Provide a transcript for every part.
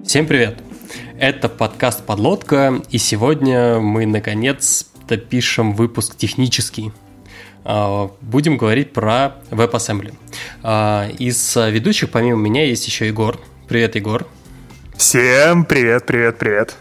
Всем привет! Это подкаст «Подлодка», и сегодня мы наконец-то пишем выпуск технический. Будем говорить про WebAssembly. Из ведущих помимо меня есть еще Егор. Привет, Егор. Всем привет.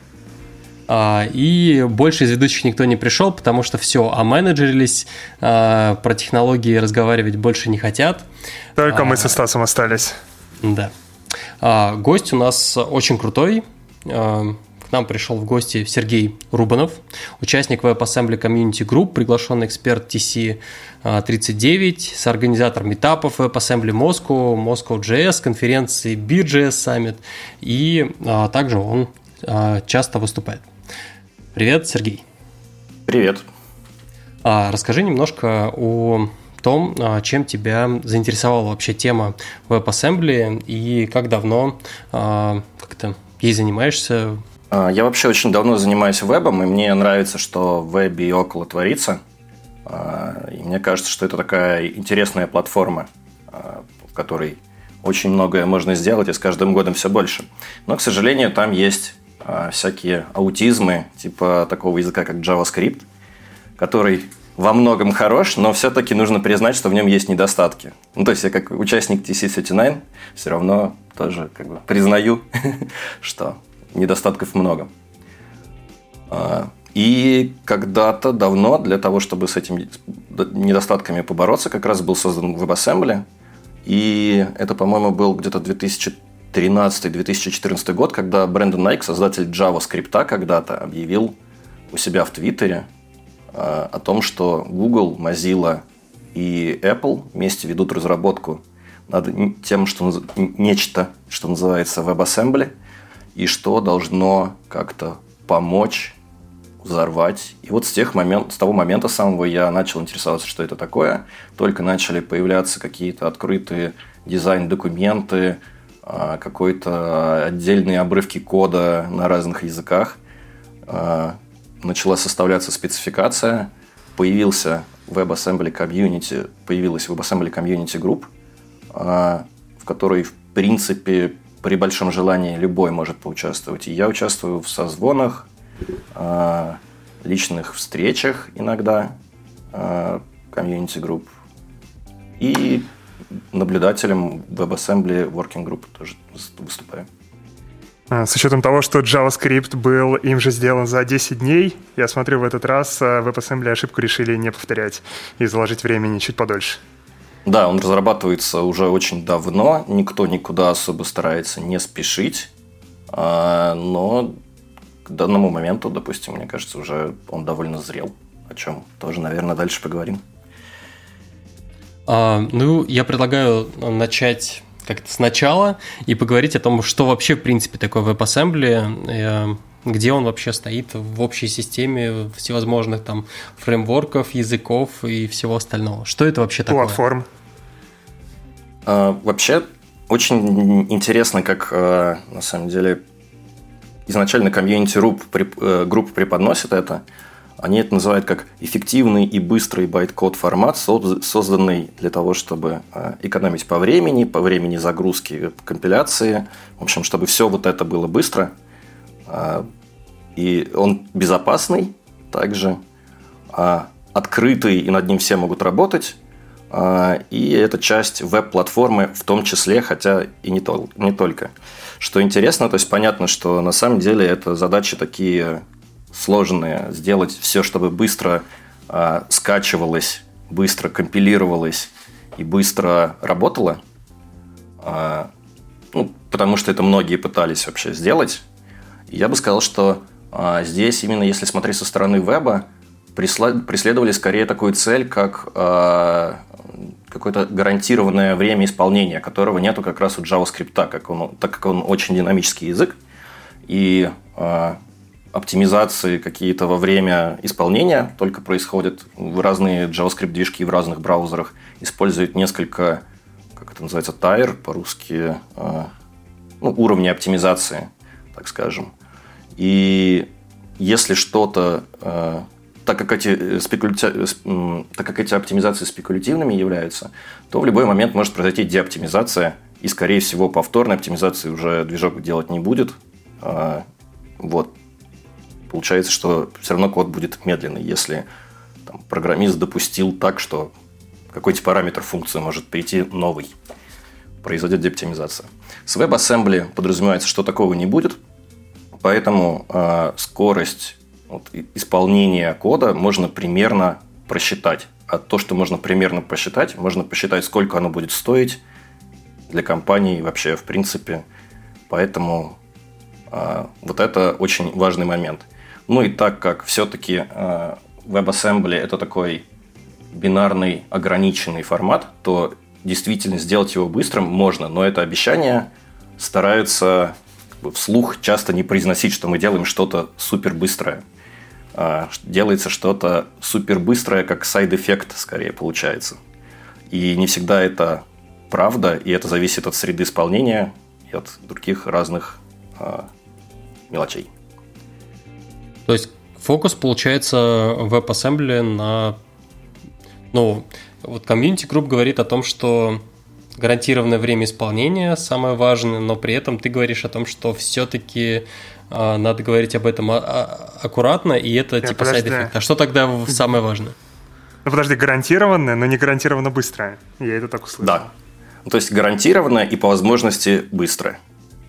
И больше из ведущих никто не пришел, потому что все, оменеджерились, про технологии разговаривать больше не хотят. Только мы со Стасом остались. Да. Гость у нас очень крутой. К нам пришел в гости Сергей Рубанов, участник WebAssembly Community Group, приглашенный эксперт TC39, соорганизатор митапов WebAssembly Moscow, Moscow.js, конференции BeerJS Summit, и также он часто выступает. Привет, Сергей. Привет. Расскажи немножко о том, чем тебя заинтересовала вообще тема WebAssembly и как давно ей занимаешься? Я вообще очень давно занимаюсь вебом, и мне нравится, что в вебе и около творится. И мне кажется, что это такая интересная платформа, в которой очень многое можно сделать, и с каждым годом все больше. Но, к сожалению, там есть всякие аутизмы, типа такого языка, как JavaScript, который во многом хорош, но все-таки нужно признать, что в нем есть недостатки. То есть я как участник TC39 все равно тоже признаю, что недостатков много. И когда-то давно для того, чтобы с этими недостатками побороться, как раз был создан WebAssembly. И это, по-моему, был где-то 2013-2014 год, когда Брэндон Найк, создатель JavaScript, когда-то объявил у себя в Твиттере о том, что Google, Mozilla и Apple вместе ведут разработку над тем, что нечто, что называется WebAssembly, и что должно как-то помочь взорвать. И вот с того момента самого я начал интересоваться, что это такое. Только начали появляться какие-то открытые дизайн-документы, какой-то отдельные обрывки кода на разных языках. Начала составляться спецификация, появилась WebAssembly Community Group, в которой, в принципе, при большом желании любой может поучаствовать. И я участвую в созвонах, личных встречах иногда Community Group и наблюдателем WebAssembly Working Group тоже выступаю. С учетом того, что JavaScript был им же сделан за 10 дней, я смотрю, в этот раз WebAssembly ошибку решили не повторять и заложить времени чуть подольше. Да, он разрабатывается уже очень давно, никто никуда особо старается не спешить, но к данному моменту, допустим, мне кажется, уже он довольно зрел, о чем тоже, наверное, дальше поговорим. Я предлагаю начать как-то сначала и поговорить о том, что вообще, в принципе, такое WebAssembly, где он вообще стоит в общей системе всевозможных там фреймворков, языков и всего остального. Что это вообще такое? Платформ. Вообще, очень интересно, как на самом деле изначально комьюнити группа преподносит это. Они это называют как эффективный и быстрый байт-код формат, созданный для того, чтобы экономить по времени загрузки, компиляции. В общем, чтобы все вот это было быстро. И он безопасный также, открытый, и над ним все могут работать. И это часть веб-платформы в том числе, хотя и не только. Что интересно, то есть понятно, что на самом деле это задачи такие сложные. Сделать все, чтобы быстро скачивалось, быстро компилировалось и быстро работало. Потому что это многие пытались вообще сделать. И я бы сказал, что здесь именно если смотреть со стороны веба, преследовали скорее такую цель, как какое-то гарантированное время исполнения, которого нету как раз у JavaScript, так как он очень динамический язык, и оптимизации какие-то во время исполнения только происходят. Разные JavaScript-движки в разных браузерах используют несколько, как это называется, tier по-русски, уровни оптимизации, так скажем. И если что-то, так как эти оптимизации спекулятивными являются, то в любой момент может произойти деоптимизация, и, скорее всего, повторной оптимизации уже движок делать не будет, Вот. Получается, что все равно код будет медленный, если там, программист допустил так, что какой-то параметр функции может прийти новый. Произойдет деоптимизация. С WebAssembly подразумевается, что такого не будет, поэтому скорость исполнения кода можно примерно просчитать. А то, что можно примерно посчитать, можно посчитать, сколько оно будет стоить для компании вообще в принципе. Поэтому вот это очень важный момент. Ну и так как все-таки WebAssembly это такой бинарный ограниченный формат, то действительно сделать его быстрым можно, но это обещание стараются вслух часто не произносить, что мы делаем что-то супер быстрое. Делается что-то супер быстрое, как сайд-эффект скорее получается. И не всегда это правда, и это зависит от среды исполнения и от других разных мелочей. То есть фокус получается в WebAssembly на... Ну, вот Community Group говорит о том, что гарантированное время исполнения самое важное, но при этом ты говоришь о том, что все-таки надо говорить об этом аккуратно, и это типа сайд-эффект. А что тогда самое важное? Ну подожди, гарантированное, но не гарантированно быстрое. Я это так услышал. Да. То есть гарантированное и по возможности быстрое.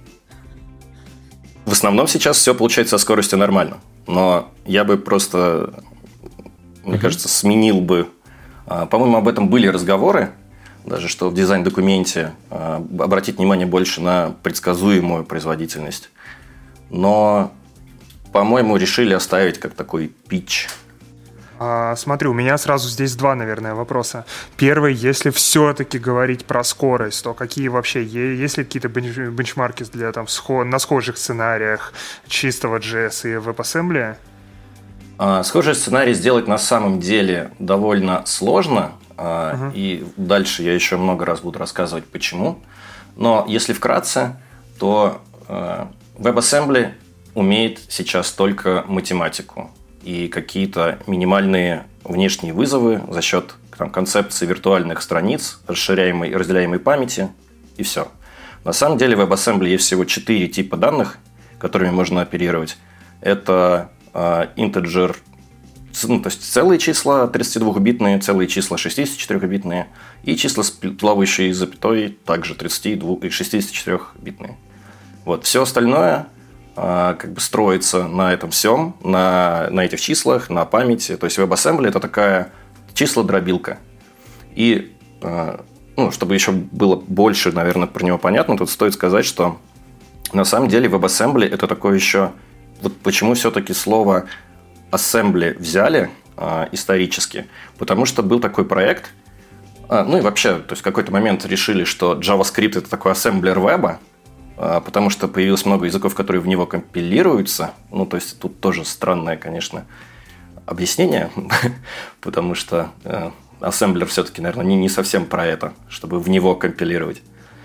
В основном сейчас все получается со скоростью нормально. Но я бы просто, мне кажется, сменил бы... По-моему, об этом были разговоры, даже что в дизайн-документе обратить внимание больше на предсказуемую производительность. Но, по-моему, решили оставить как такой питч. Смотри, у меня сразу здесь два, наверное, вопроса. Первый, если все-таки говорить про скорость, то какие вообще, есть ли какие-то бенчмарки для, там, на схожих сценариях чистого JS и WebAssembly? Схожий сценарий сделать на самом деле довольно сложно, и дальше я еще много раз буду рассказывать, почему. Но если вкратце, то WebAssembly умеет сейчас только математику и какие-то минимальные внешние вызовы за счет концепции виртуальных страниц, расширяемой и разделяемой памяти, и все. На самом деле в WebAssembly есть всего 4 типа данных, которыми можно оперировать. Это integer, ну, то есть целые числа 32-битные, целые числа 64-битные и числа с плавающей запятой также 32 и 64-битные. Вот. Все остальное как бы строится на этом всем, на этих числах, на памяти. То есть WebAssembly – это такая число-дробилка. И чтобы еще было больше, наверное, про него понятно, тут стоит сказать, что на самом деле WebAssembly – это такое еще... Вот почему все-таки слово assembly взяли исторически? Потому что был такой проект, ну и вообще, то есть в какой-то момент решили, что JavaScript – это такой ассемблер веба, потому что появилось много языков, которые в него компилируются. Ну, то есть тут тоже странное, конечно, объяснение, потому что ассемблер все-таки, наверное, не совсем про это, чтобы в него компилировать.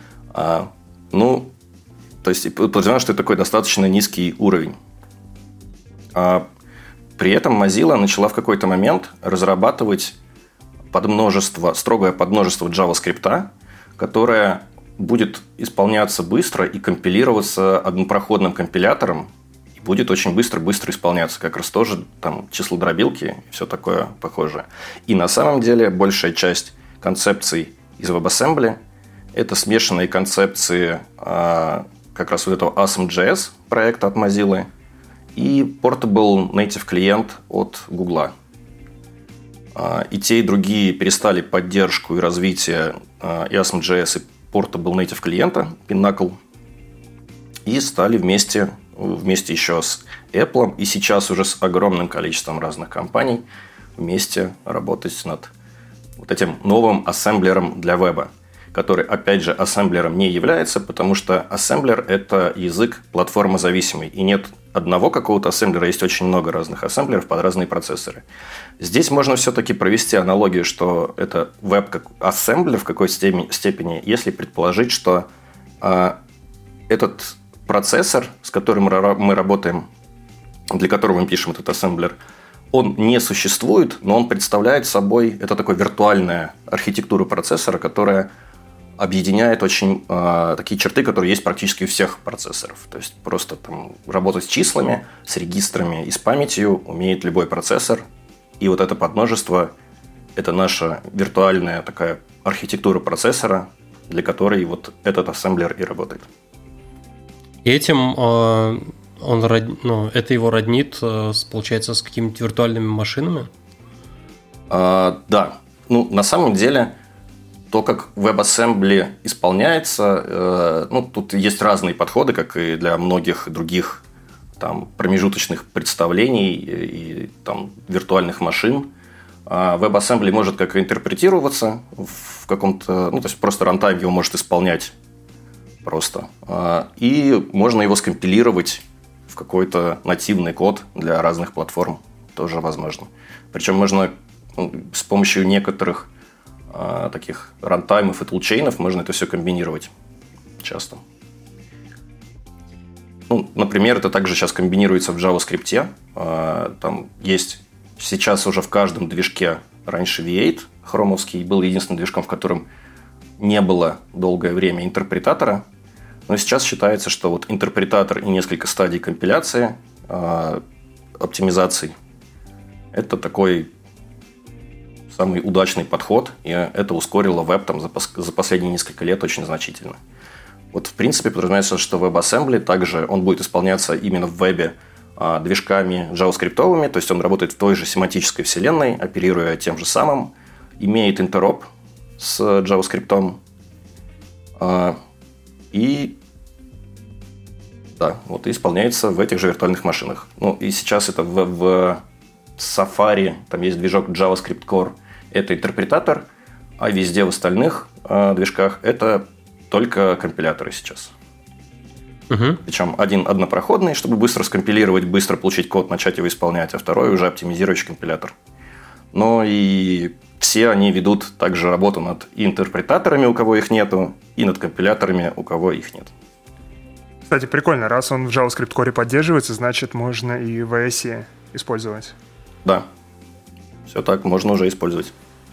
Ну, то есть подразумеваю, что это такой достаточно низкий уровень. При этом Mozilla начала в какой-то момент разрабатывать строгое подмножество JavaScript, которое будет исполняться быстро и компилироваться однопроходным компилятором, и будет очень быстро исполняться. Как раз тоже там числодробилки и все такое похожее. И на самом деле большая часть концепций из WebAssembly – это смешанные концепции как раз вот этого Awesome.js проекта от Mozilla и Portable Native клиент от Google. И те, и другие перестали поддержку и развитие и Awesome.js, и Portable Native клиента Pinnacle и стали вместе еще с Apple и сейчас уже с огромным количеством разных компаний вместе работать над вот этим новым ассемблером для веба, который, опять же, ассемблером не является, потому что ассемблер – это язык платформозависимый, и нет одного какого-то ассемблера, есть очень много разных ассемблеров под разные процессоры. Здесь можно все-таки провести аналогию, что это веб как ассемблер в какой-то степени, если предположить, что этот процессор, с которым мы работаем, для которого мы пишем этот ассемблер, он не существует, но он представляет собой, это такая виртуальная архитектура процессора, которая объединяет очень такие черты, которые есть практически у всех процессоров. То есть просто там работать с числами, с регистрами и с памятью умеет любой процессор. И вот это подмножество – это наша виртуальная такая архитектура процессора, для которой вот этот ассемблер и работает. И этим это его роднит, получается, с какими-то виртуальными машинами? Да. На самом деле, то, как WebAssembly исполняется, тут есть разные подходы, как и для многих других там, промежуточных представлений и там, виртуальных машин. WebAssembly может как интерпретироваться в каком-то... то есть просто рантайм его может исполнять просто. И можно его скомпилировать в какой-то нативный код для разных платформ. Тоже возможно. Причем можно с помощью некоторых таких рантаймов и тулчейнов можно это все комбинировать часто. Например, это также сейчас комбинируется в JavaScript. Там есть сейчас уже в каждом движке, раньше V8 хромовский был единственным движком, в котором не было долгое время интерпретатора. Но сейчас считается, что вот интерпретатор и несколько стадий компиляции, оптимизаций – это такой самый удачный подход, и это ускорило веб там, за последние несколько лет очень значительно. Вот, в принципе, подразумевается, что WebAssembly также он будет исполняться именно в вебе движками JavaScript-овыми, то есть он работает в той же семантической вселенной, оперируя тем же самым, имеет интероп с JavaScript, и исполняется в этих же виртуальных машинах. И сейчас это в Safari, там есть движок JavaScript Core, это интерпретатор, а везде в остальных движках это только компиляторы сейчас. Причем один однопроходный, чтобы быстро скомпилировать, быстро получить код, начать его исполнять, а второй уже оптимизирующий компилятор. Но и все они ведут также работу над интерпретаторами, у кого их нету, и над компиляторами, у кого их нет. Кстати, прикольно, раз он в JavaScript Core поддерживается, значит, можно и в ASE использовать. Да, все так, можно уже использовать.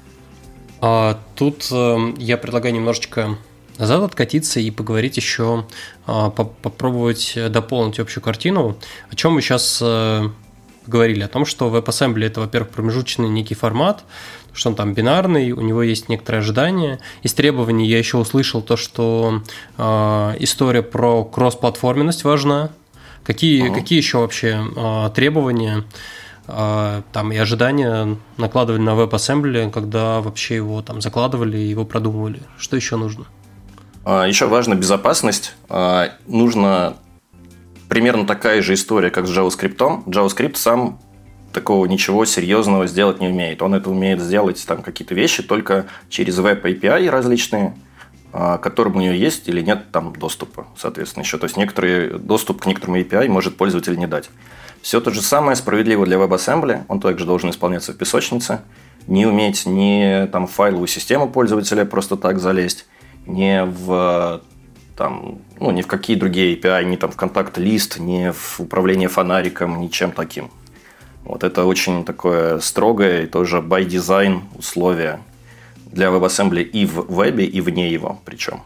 Тут я предлагаю немножечко назад откатиться и поговорить еще, попробовать дополнить общую картину. О чем мы сейчас говорили? О том, что WebAssembly – это, во-первых, промежуточный некий формат, что он там бинарный, у него есть некоторые ожидания. Из требований я еще услышал то, что история про кроссплатформенность важна. Какие еще вообще требования там и ожидания накладывали на WebAssembly, когда вообще его там закладывали и его продумывали? Что еще нужно? Еще важна безопасность. Нужна примерно такая же история, как с JavaScript. JavaScript сам такого ничего серьезного сделать не умеет. Он это умеет сделать там какие-то вещи только через Web API различные, к которым у него есть или нет там доступа, соответственно, еще. То есть доступ к некоторым API может пользователь не дать. Все то же самое справедливо для WebAssembly. Он также должен исполняться в песочнице. Не уметь ни там, в файловую систему пользователя просто так залезть, ни в какие другие API, ни там в контакт-лист, ни в управление фонариком, ничем таким. Вот это очень такое строгое и тоже by design условие для WebAssembly и в вебе, и вне его причем.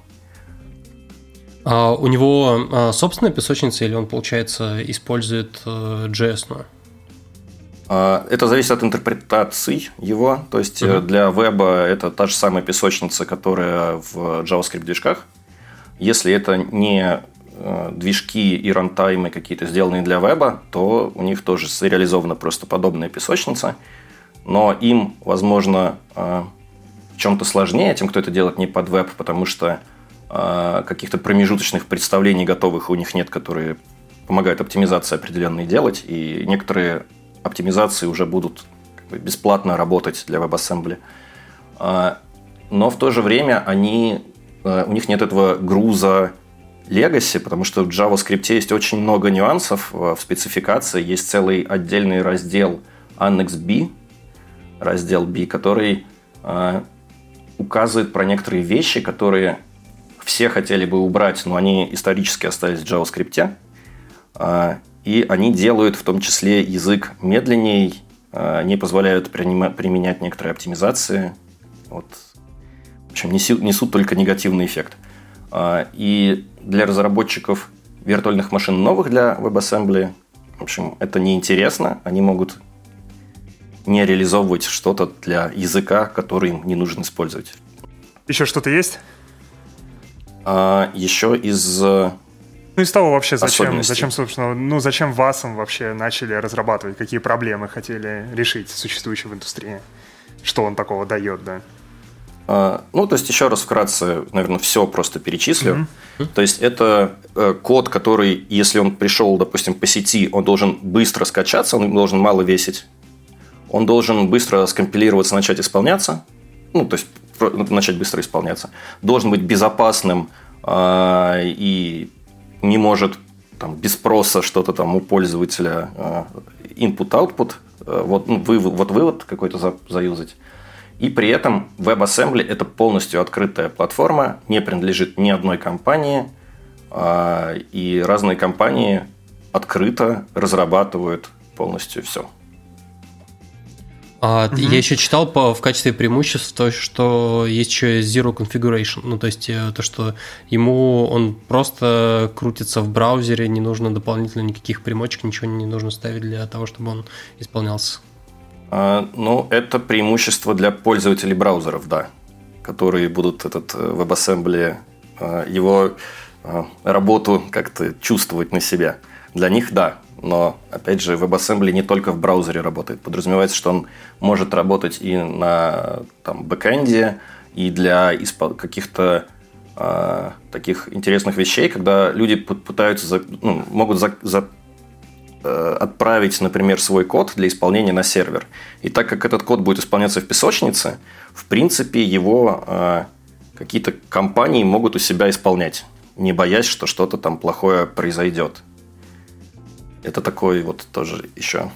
У него собственная песочница или он, получается, использует JS-ную? Это зависит от интерпретации его. То есть для веба это та же самая песочница, которая в JavaScript-движках. Если это не движки и рантаймы какие-то сделанные для веба, то у них тоже реализована просто подобная песочница. Но им, возможно, в чем-то сложнее, тем, кто это делает не под веб, потому что каких-то промежуточных представлений готовых у них нет, которые помогают оптимизации определенные делать. И некоторые оптимизации уже будут бесплатно работать для WebAssembly. Но в то же время у них нет этого груза legacy, потому что в JavaScript есть очень много нюансов в спецификации. Есть целый отдельный раздел Annex B, раздел B, который указывает про некоторые вещи, которые все хотели бы убрать, но они исторически остались в JavaScript. И они делают в том числе язык медленней, не позволяют применять некоторые оптимизации. Вот. общем, несут только негативный эффект. И для разработчиков виртуальных машин новых для WebAssembly, в общем, это неинтересно. Они могут не реализовывать что-то для языка, который им не нужно использовать. Еще что-то есть? Еще из из того вообще, зачем, собственно, зачем VASM вообще начали разрабатывать, какие проблемы хотели решить существующие в индустрии? Что он такого дает, да? То есть, еще раз вкратце, наверное, все просто перечислю. То есть, это код, который, если он пришел, допустим, по сети, он должен быстро скачаться, он должен мало весить. Он должен быстро скомпилироваться, начать исполняться. То есть, начать быстро исполняться. Должен быть безопасным и не может без спроса что-то у пользователя input-output, вывод какой-то заюзать. И при этом WebAssembly – это полностью открытая платформа, не принадлежит ни одной компании, и разные компании открыто разрабатывают полностью все. Я еще читал в качестве преимуществ то, что есть еще Zero Configuration, то есть то, что он просто крутится в браузере, не нужно дополнительно никаких примочек, ничего не нужно ставить для того, чтобы он исполнялся. Это преимущество для пользователей браузеров, да, которые будут этот WebAssembly, его работу как-то чувствовать на себе. Для них, да, но, опять же, WebAssembly не только в браузере работает. Подразумевается, что он может работать и на бэкэнде, и для каких-то таких интересных вещей, когда люди пытаются, могут отправить, например, свой код для исполнения на сервер. И так как этот код будет исполняться в песочнице, в принципе, его какие-то компании могут у себя исполнять, не боясь, что что-то плохое произойдет. Это такой тоже еще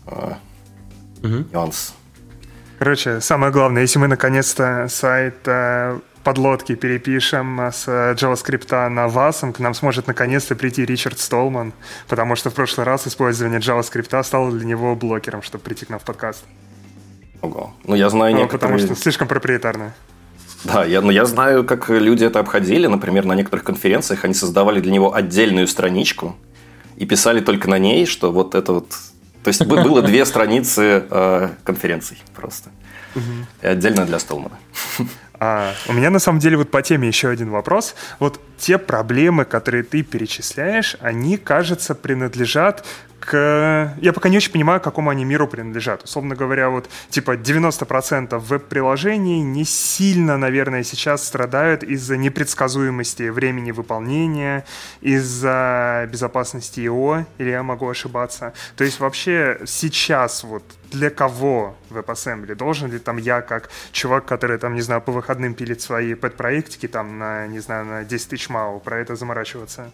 нюанс. Короче, самое главное, если мы наконец-то сайт подлодки перепишем с JavaScript на VASM, к нам сможет наконец-то прийти Ричард Столман, потому что в прошлый раз использование JavaScript стало для него блокером, чтобы прийти к нам в подкаст. Ого. Я знаю некоторые... Потому что слишком проприетарно. Да, я знаю, как люди это обходили. Например, на некоторых конференциях они создавали для него отдельную страничку и писали только на ней, что То есть было 2 страницы конференций просто. И отдельно для Столмана. У меня на самом деле по теме еще один вопрос. Те проблемы, которые ты перечисляешь, они, кажется, принадлежат к... Я пока не очень понимаю, к какому они миру принадлежат. Условно говоря, 90% веб-приложений не сильно, наверное, сейчас страдают из-за непредсказуемости времени выполнения, из-за безопасности ИО, или я могу ошибаться. То есть вообще сейчас для кого WebAssembly? Должен ли я, как чувак, который по выходным пилит свои пэт-проектики на 10 тысяч МАУ, про это заморачиваться?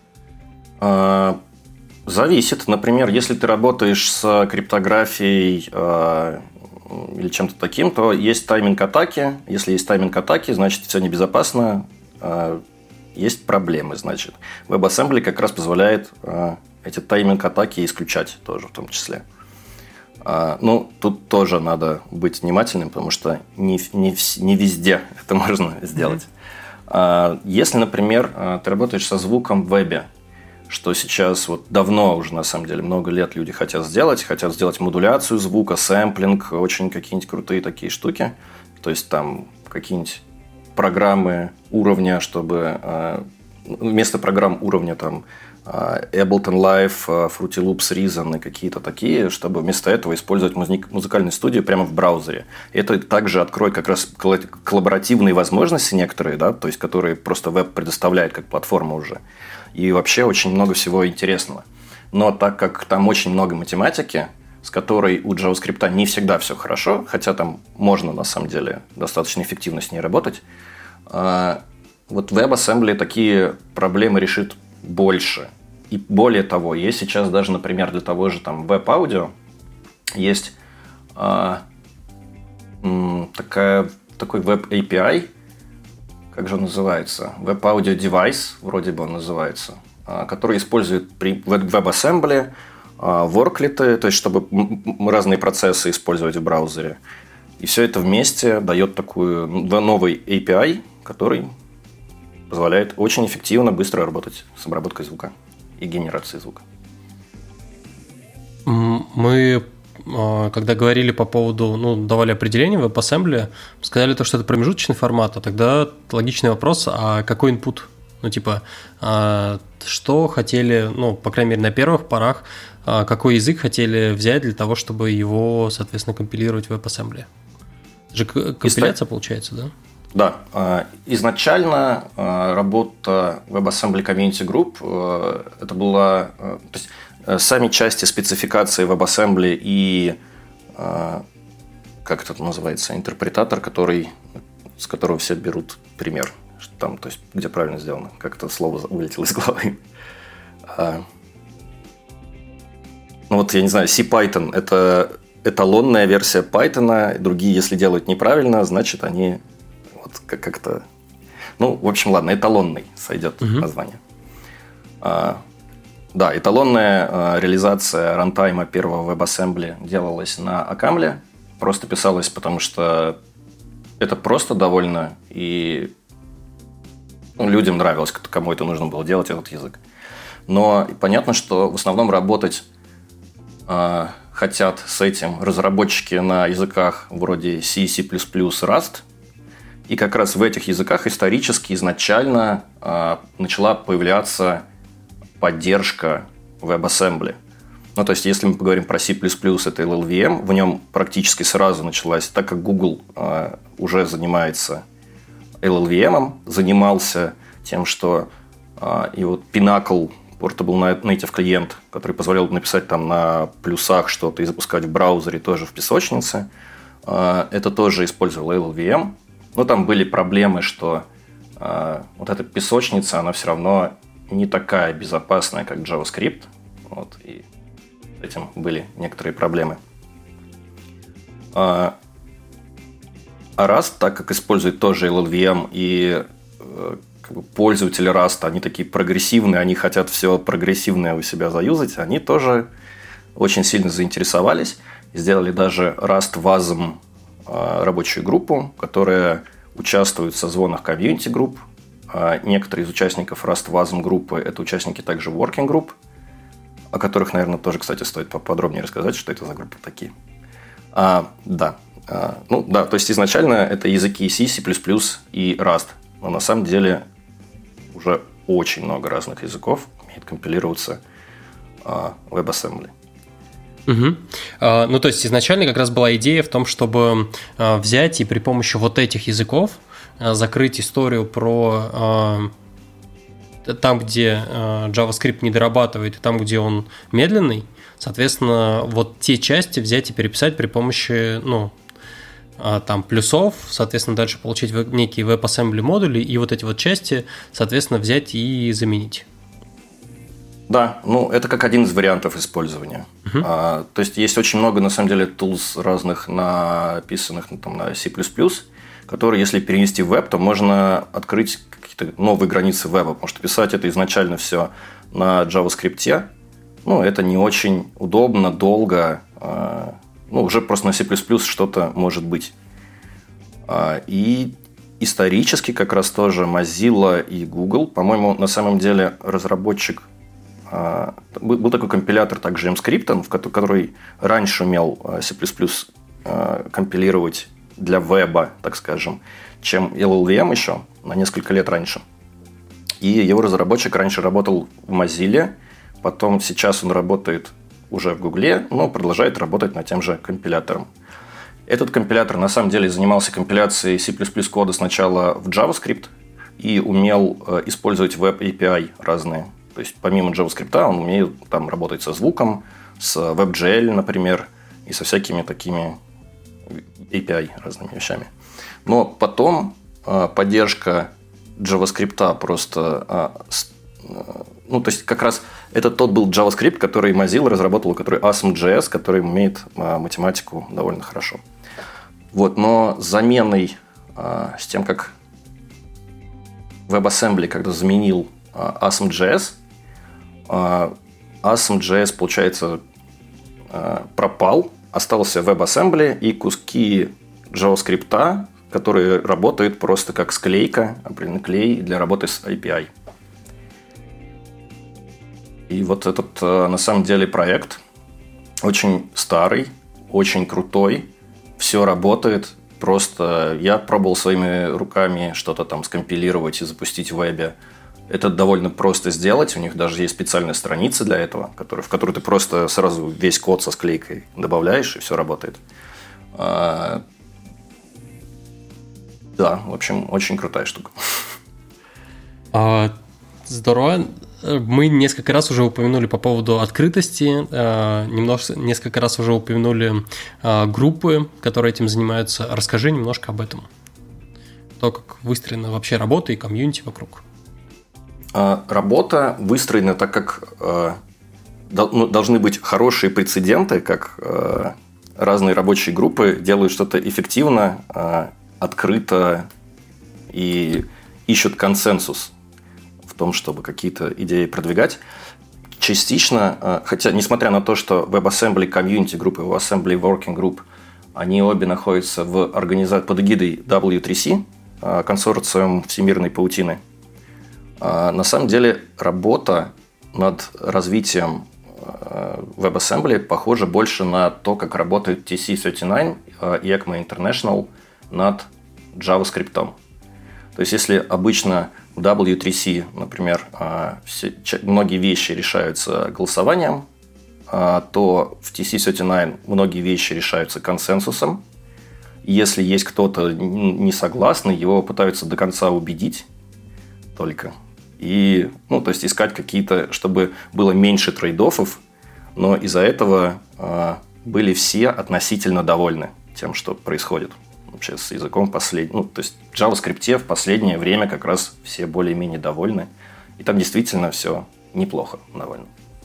Зависит. Например, если ты работаешь с криптографией или чем-то таким, то есть тайминг атаки. Если есть тайминг атаки, значит, все небезопасно, есть проблемы, значит. WebAssembly как раз позволяет эти тайминг атаки исключать тоже в том числе. Тут тоже надо быть внимательным, потому что не везде это можно сделать. Если, например, ты работаешь со звуком в вебе, что сейчас давно уже, на самом деле, много лет люди хотят сделать модуляцию звука, сэмплинг, очень какие-нибудь крутые такие штуки. То есть какие-нибудь программы уровня, чтобы вместо программ уровня Ableton Live, Fruity Loops, Reason и какие-то такие, чтобы вместо этого использовать музыкальную студию прямо в браузере. Это также откроет как раз коллаборативные возможности некоторые, да, то есть которые просто веб предоставляет как платформа уже. И вообще очень много всего интересного. Но так как там очень много математики, с которой у JavaScript не всегда все хорошо, хотя там можно на самом деле достаточно эффективно с ней работать, WebAssembly такие проблемы решит больше. И более того, есть сейчас даже, например, для того же веб-аудио есть такой веб-API, как же он называется? Web-Audio Device, вроде бы он называется, который использует при WebAssembly ворклеты, то есть чтобы разные процессы использовать в браузере. И все это вместе дает такую новый API, который позволяет очень эффективно, быстро работать с обработкой звука и генерацией звука. Мы, когда говорили по поводу, давали определение в WebAssembly, сказали то, что это промежуточный формат, а тогда логичный вопрос, а какой input? Что хотели, по крайней мере, на первых порах, какой язык хотели взять для того, чтобы его, соответственно, компилировать в WebAssembly? Это же компиляция получается, да? Да. Изначально работа WebAssembly Community Group это была... То есть сами части спецификации WebAssembly и как это называется, интерпретатор, с которого все берут пример. Там, то есть, где правильно сделано. Как это слово вылетело из головы. Я не знаю, CPython – это эталонная версия Python. Другие, если делают неправильно, значит, они как-то... в общем, ладно, эталонный сойдет название. Да, эталонная реализация рантайма первого WebAssembly делалась на Akamle. Просто писалась, потому что это просто довольно, и людям нравилось, кому это нужно было делать, этот язык. Но понятно, что в основном работать хотят с этим разработчики на языках вроде C, C++, Rust. И как раз в этих языках исторически изначально начала появляться поддержка WebAssembly. То есть, если мы поговорим про C++, это LLVM, в нем практически сразу началась, так как Google уже занимается LLVM, занимался тем, что и Pinnacle Portable Native клиент, который позволял написать там на плюсах что-то и запускать в браузере тоже в песочнице, это тоже использовал LLVM. Но там были проблемы, что эта песочница, она все равно не такая безопасная, как JavaScript. И с этим были некоторые проблемы. А Rust, так как использует тоже LLVM, и пользователи Rust, они такие прогрессивные, они хотят все прогрессивное у себя заюзать, они тоже очень сильно заинтересовались. Сделали даже Rust WASM рабочую группу, которая участвует в созвонах комьюнити групп. Некоторые из участников Rust WASM группы – это участники также Working Group, о которых, наверное, тоже, кстати, стоит поподробнее рассказать, что это за группы такие. То есть изначально это языки C, C++ и Rust. Но на самом деле уже очень много разных языков умеет компилироваться WebAssembly. То есть изначально как раз была идея в том, чтобы взять и при помощи этих языков закрыть историю про там, где JavaScript не дорабатывает, и там, где он медленный, соответственно, те части взять и переписать при помощи, плюсов, соответственно, дальше получить некие WebAssembly модули, и эти части, соответственно, взять и заменить. Да, это как один из вариантов использования. То есть, есть очень много, на самом деле, tools разных, написанных на C++, которые, если перенести в веб, то можно открыть какие-то новые границы веба, потому что писать это изначально все на JavaScript, это не очень удобно, долго, уже просто на C++ что-то может быть. И исторически как раз тоже Mozilla и Google, по-моему, на самом деле разработчик, был такой компилятор также Emscripten, который раньше умел C++ компилировать для веба, так скажем, чем LLVM еще на несколько лет раньше. И его разработчик раньше работал в Mozilla, потом сейчас он работает уже в Гугле, но продолжает работать над тем же компилятором. Этот компилятор на самом деле занимался компиляцией C++ кода сначала в JavaScript и умел использовать веб-API разные. То есть помимо JavaScript он умеет там работать со звуком, с WebGL, например, и со всякими такими API разными вещами. Но потом поддержка JavaScript просто... то есть как раз это тот был JavaScript, который Mozilla разработал, который Awesome.js, который умеет математику довольно хорошо. Но с заменой, с тем, как WebAssembly, когда заменил Awesome.js, Awesome.js, получается, пропал, остался WebAssembly, и куски JavaScript который работает просто как склейка, определенный клей для работы с API. И вот этот, на самом деле, проект очень старый, очень крутой, все работает. Просто я пробовал своими руками что-то там скомпилировать и запустить в вебе. Это довольно просто сделать. У них даже есть специальная страница для этого, в которую ты просто сразу весь код со склейкой добавляешь, и все работает. Да, в общем, очень крутая штука. Здорово. Мы несколько раз уже упомянули по поводу открытости, несколько раз уже упомянули группы, которые этим занимаются. Расскажи немножко об этом. То, как выстроена вообще работа и комьюнити вокруг. Работа выстроена так, как должны быть хорошие прецеденты, как разные рабочие группы делают что-то эффективно, открыто и ищут консенсус в том, чтобы какие-то идеи продвигать. Частично, хотя, несмотря на то, что WebAssembly Community Group и WebAssembly Working Group, они обе находятся под эгидой W3C, консорциум всемирной паутины, на самом деле работа над развитием WebAssembly похожа больше на то, как работает TC39 и ECMA International над JavaScript. То есть, если обычно в W3C, например, многие вещи решаются голосованием, то в TC39 многие вещи решаются консенсусом. Если есть кто-то не согласный, его пытаются до конца убедить только. И, то есть, искать какие-то, чтобы было меньше трейд-оффов, но из-за этого были все относительно довольны тем, что происходит вообще с языком то есть в JavaScript в последнее время как раз все более-менее довольны. И там действительно все неплохо довольно.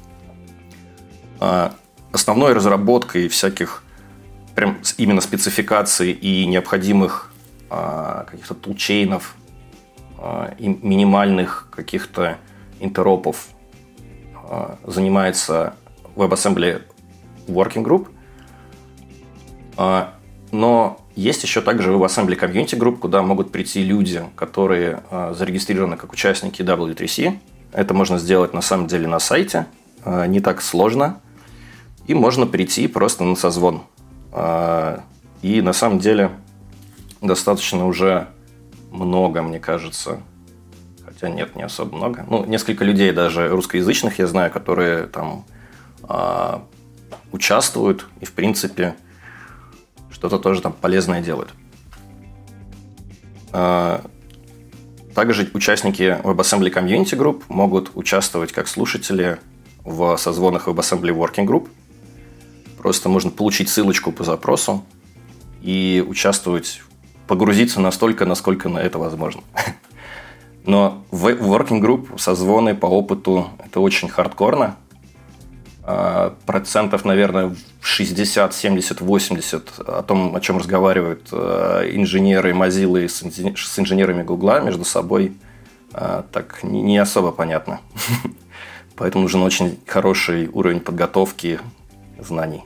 Основной разработкой всяких прям именно спецификаций и необходимых каких-то тулчейнов и минимальных каких-то интеропов занимается WebAssembly Working Group. Но есть еще также WebAssembly Community Group, куда могут прийти люди, которые зарегистрированы как участники W3C. Это можно сделать на самом деле на сайте, не так сложно. И можно прийти просто на созвон. И на самом деле достаточно уже много, мне кажется. Хотя нет, не особо много. Несколько людей даже русскоязычных я знаю, которые там участвуют и, в принципе, что-то тоже там полезное делают. Также участники WebAssembly Community Group могут участвовать как слушатели в созвонах WebAssembly Working Group. Просто можно получить ссылочку по запросу и участвовать, погрузиться настолько, насколько это возможно. Но в Working Group созвоны по опыту это очень хардкорно. Процентов, наверное, 60, 70, 80 о том, о чем разговаривают инженеры Mozilla с инженерами Гугла между собой, так не особо понятно. Поэтому нужен очень хороший уровень подготовки знаний.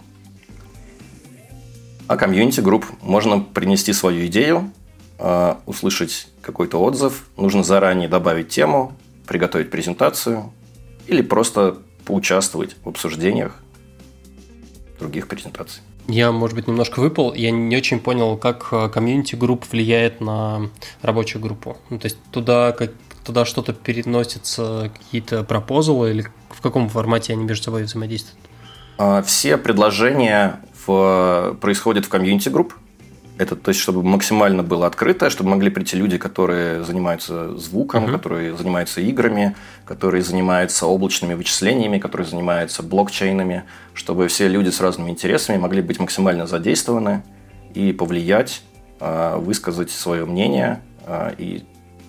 А комьюнити групп можно принести свою идею, услышать какой-то отзыв, нужно заранее добавить тему, приготовить презентацию или просто поучаствовать в обсуждениях других презентаций. Я, может быть, немножко выпал. Я не очень понял, как комьюнити групп влияет на рабочую группу. То есть туда что-то переносится, какие-то пропозалы, или в каком формате они между собой взаимодействуют? Все предложения происходят в комьюнити групп. Это, то есть, чтобы максимально было открыто, чтобы могли прийти люди, которые занимаются звуком, которые занимаются играми, которые занимаются облачными вычислениями, которые занимаются блокчейнами, чтобы все люди с разными интересами могли быть максимально задействованы и повлиять, высказать свое мнение и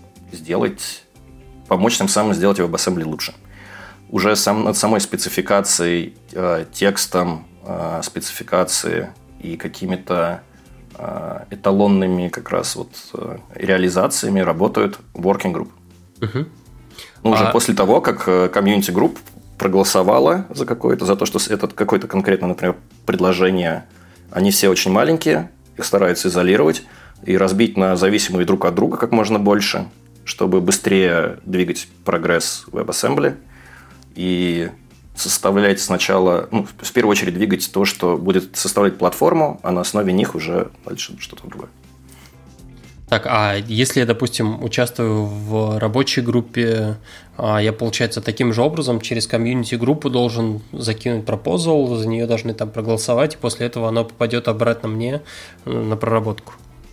помочь тем самым сделать WebAssembly лучше. Уже над самой спецификацией, текстом спецификации и какими-то эталонными как раз реализациями работают working group. Уже после того, как community group проголосовала за то, что это какое-то конкретно, например, предложение, они все очень маленькие, их стараются изолировать, и разбить на зависимые друг от друга как можно больше, чтобы быстрее двигать прогресс WebAssembly и составлять сначала, в первую очередь двигать то, что будет составлять платформу, а на основе них уже дальше что-то другое. Так, а если я, допустим, участвую в рабочей группе, я, получается, таким же образом через комьюнити-группу должен закинуть пропозал, за нее должны там проголосовать, и после этого оно попадет обратно мне на проработку?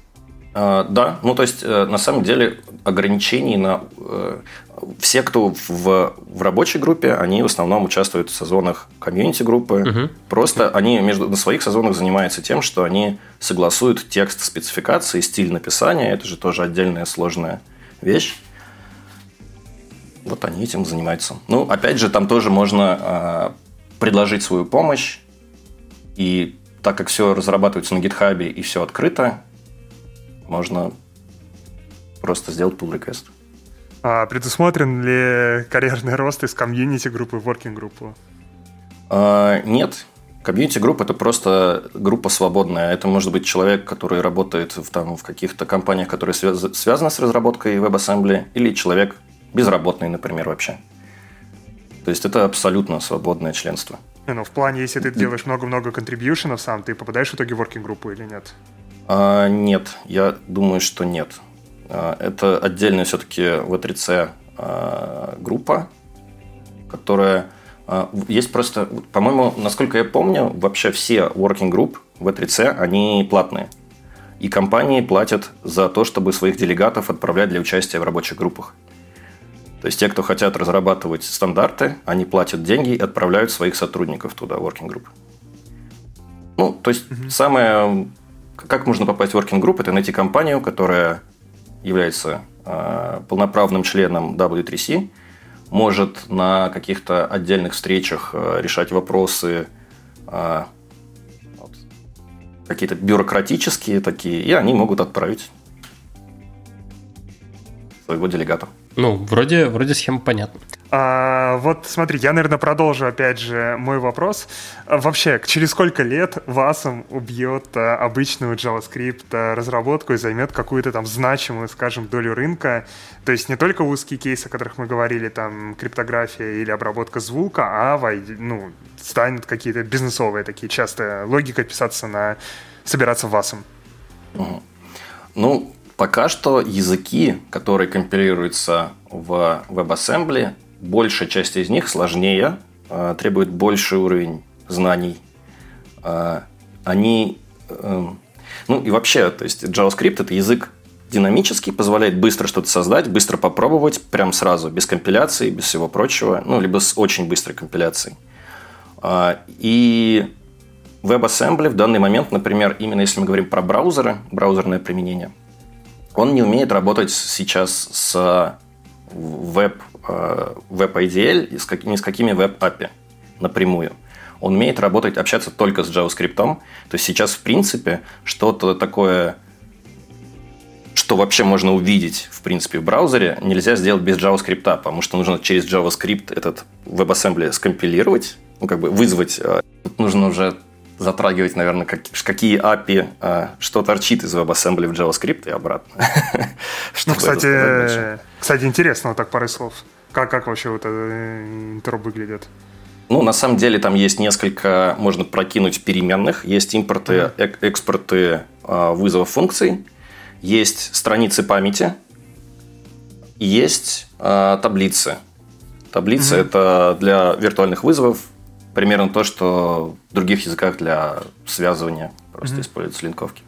Да, то есть, на самом деле, ограничений на... Все, кто в рабочей группе, они в основном участвуют в созвонах комьюнити-группы. Просто они на своих созвонах занимаются тем, что они согласуют текст спецификации, стиль написания. Это же тоже отдельная сложная вещь. Вот они этим занимаются. Опять же, там тоже можно предложить свою помощь. И так как все разрабатывается на GitHub и все открыто, можно просто сделать pull request. А предусмотрен ли карьерный рост из комьюнити-группы в working-группу? Нет. Комьюнити-группа – это просто группа свободная. Это может быть человек, который работает в каких-то компаниях, которые связаны с разработкой WebAssembly, или человек безработный, например, вообще. То есть, это абсолютно свободное членство. В плане, если ты делаешь много-много контрибьюшенов сам, ты попадаешь в итоге в working-группу или нет? Нет, я думаю, что нет. Это отдельная все-таки W3C группа, которая... Есть просто... По-моему, насколько я помню, вообще все working group W3C, они платные. И компании платят за то, чтобы своих делегатов отправлять для участия в рабочих группах. То есть, те, кто хотят разрабатывать стандарты, они платят деньги и отправляют своих сотрудников туда, в working group. То есть, самое... Как можно попасть в working group? Это найти компанию, которая является полноправным членом W3C, может на каких-то отдельных встречах решать вопросы какие-то бюрократические такие, и они могут отправить своего делегата. Вроде схема понятна. Вот смотри, я, наверное, продолжу опять же мой вопрос. Вообще, через сколько лет Wasm убьет обычную JavaScript разработку и займет какую-то там значимую, скажем, долю рынка? То есть не только узкие кейсы, о которых мы говорили, там криптография или обработка звука, а станут какие-то бизнесовые такие, часто логика собираться в Wasm. Пока что языки, которые компилируются в WebAssembly, большая часть из них сложнее, требует больший уровень знаний. И вообще, то есть JavaScript – это язык динамический, позволяет быстро что-то создать, быстро попробовать, прям сразу, без компиляции, без всего прочего, либо с очень быстрой компиляцией. И WebAssembly в данный момент, например, именно если мы говорим про браузеры, браузерное применение, он не умеет работать сейчас с Web-IDL и ни с какими Web-API напрямую. Он умеет общаться только с JavaScript. То есть сейчас, в принципе, что-то такое, что вообще можно увидеть, в принципе, в браузере, нельзя сделать без JavaScript, потому что нужно через JavaScript этот WebAssembly скомпилировать, вызвать. Тут нужно уже затрагивать, наверное, какие API, что торчит из WebAssembly в JavaScript и обратно. Кстати, интересно, вот так пару слов. Как вообще вот интероп выглядит? На самом деле там есть несколько, можно прокинуть переменных, есть импорты, экспорты вызовов функций, есть страницы памяти, есть таблицы. Таблицы это для виртуальных вызовов, примерно то, что в других языках для связывания просто используются линковки.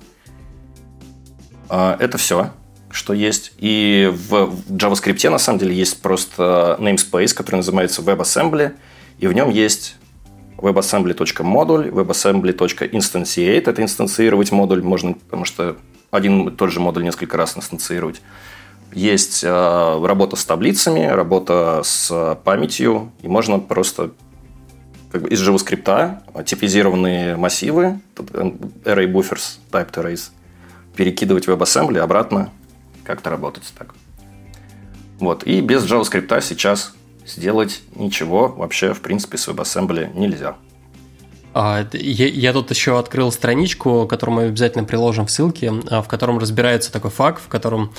Это все, что есть. И в JavaScript на самом деле есть просто namespace, который называется WebAssembly, и в нем есть WebAssembly.модуль, WebAssembly.instantiate. Это инстанцировать модуль можно, потому что один и тот же модуль несколько раз инстанцировать. Есть работа с таблицами, работа с памятью, и можно просто из JavaScript типизированные массивы, array buffers, typed arrays, перекидывать в WebAssembly обратно, как-то работать так. И без JavaScript сейчас сделать ничего вообще, в принципе, с WebAssembly нельзя. Я тут еще открыл страничку, которую мы обязательно приложим в ссылке, в котором разбирается такой факт, в котором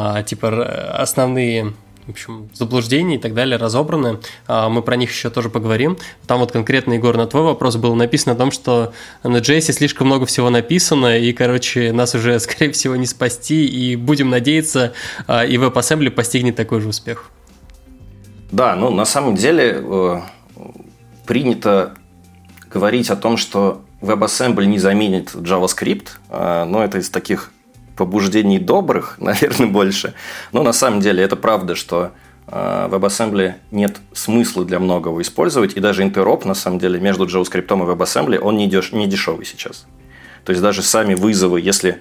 основные, в общем, заблуждения и так далее разобраны. Мы про них еще тоже поговорим. Там вот конкретно, Егор, на твой вопрос было написано о том, что на JS слишком много всего написано, и, нас уже, скорее всего, не спасти, и будем надеяться, и WebAssembly постигнет такой же успех. Да, на самом деле принято говорить о том, что WebAssembly не заменит JavaScript, но это из таких побуждений добрых, наверное, больше. Но на самом деле это правда, что WebAssembly нет смысла для многого использовать, и даже интероп, на самом деле, между JavaScript и WebAssembly, он не дешевый сейчас. То есть даже сами вызовы, если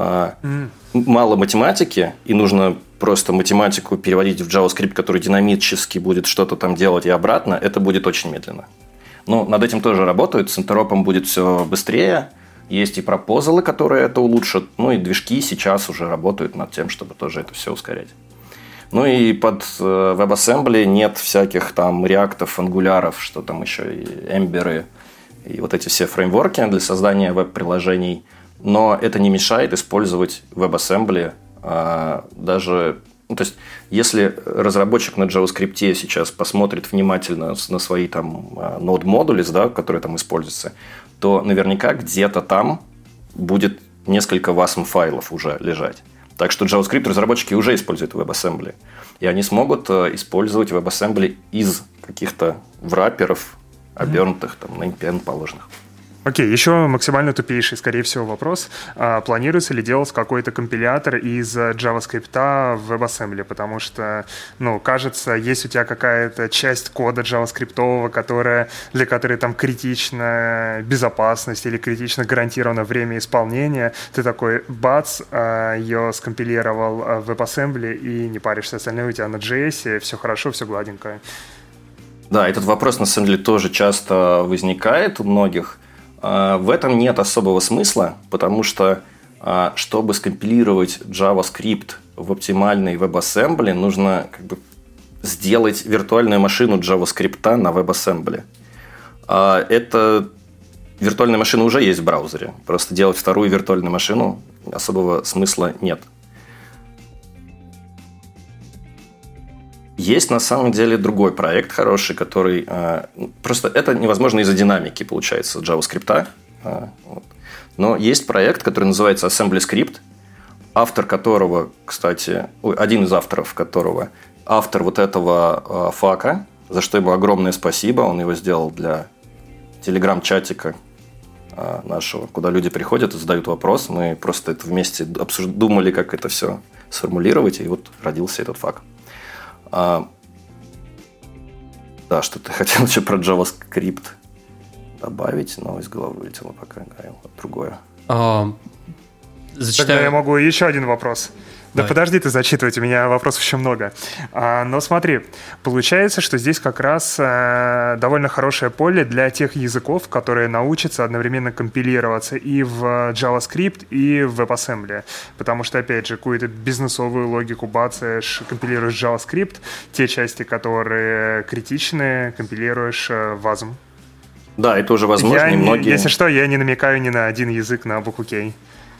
мало математики, и нужно просто математику переводить в JavaScript, который динамически будет что-то там делать и обратно, это будет очень медленно. Но над этим тоже работают, с интеропом будет все быстрее. Есть и пропозалы, которые это улучшат. И движки сейчас уже работают над тем, чтобы тоже это все ускорять. И под WebAssembly нет всяких там реактов, ангуляров, что там еще и эмберы, и вот эти все фреймворки для создания веб-приложений. Но это не мешает использовать WebAssembly даже... то есть, если разработчик на JavaScript сейчас посмотрит внимательно на свои там node-modules, да, которые там используются, то наверняка где-то там будет несколько WASM файлов уже лежать. Так что JavaScript разработчики уже используют WebAssembly. И они смогут использовать WebAssembly из каких-то врапперов, обернутых там, на NPM положенных. Окей, еще максимально тупейший, скорее всего, вопрос. Планируется ли делать какой-то компилятор из JavaScript в WebAssembly? Потому что, кажется, есть у тебя какая-то часть кода JavaScript, для которой там критична безопасность или критично гарантировано время исполнения. Ты такой, бац, ее скомпилировал в WebAssembly и не паришься. Остальное у тебя на JS, все хорошо, все гладенько. Да, этот вопрос, на самом деле, тоже часто возникает у многих. В этом нет особого смысла, потому что, чтобы скомпилировать JavaScript в оптимальный WebAssembly, нужно сделать виртуальную машину JavaScript на WebAssembly. Эта виртуальная машина уже есть в браузере. Просто делать вторую виртуальную машину особого смысла нет. Есть на самом деле другой проект хороший, который... Просто это невозможно из-за динамики, получается, JavaScript. Но есть проект, который называется AssemblyScript, автор которого, кстати... один из авторов которого автор вот этого фака, за что ему огромное спасибо. Он его сделал для телеграм-чатика нашего, куда люди приходят и задают вопрос. Мы просто это вместе думали, как это все сформулировать, и вот родился этот фак. Да, что ты хотел еще про JavaScript добавить, но из головы вылетело, пока говорил другое. Тогда я могу еще один вопрос. Да подожди ты зачитывать, у меня вопросов еще много. Но смотри, получается, что здесь как раз довольно хорошее поле для тех языков, которые научатся одновременно компилироваться и в JavaScript, и в WebAssembly. Потому что, опять же, какую-то бизнесовую логику бацаешь, компилируешь JavaScript, те части, которые критичны, компилируешь в WASM. Да, это уже возможно. Если что, я не намекаю ни на один язык на букву K.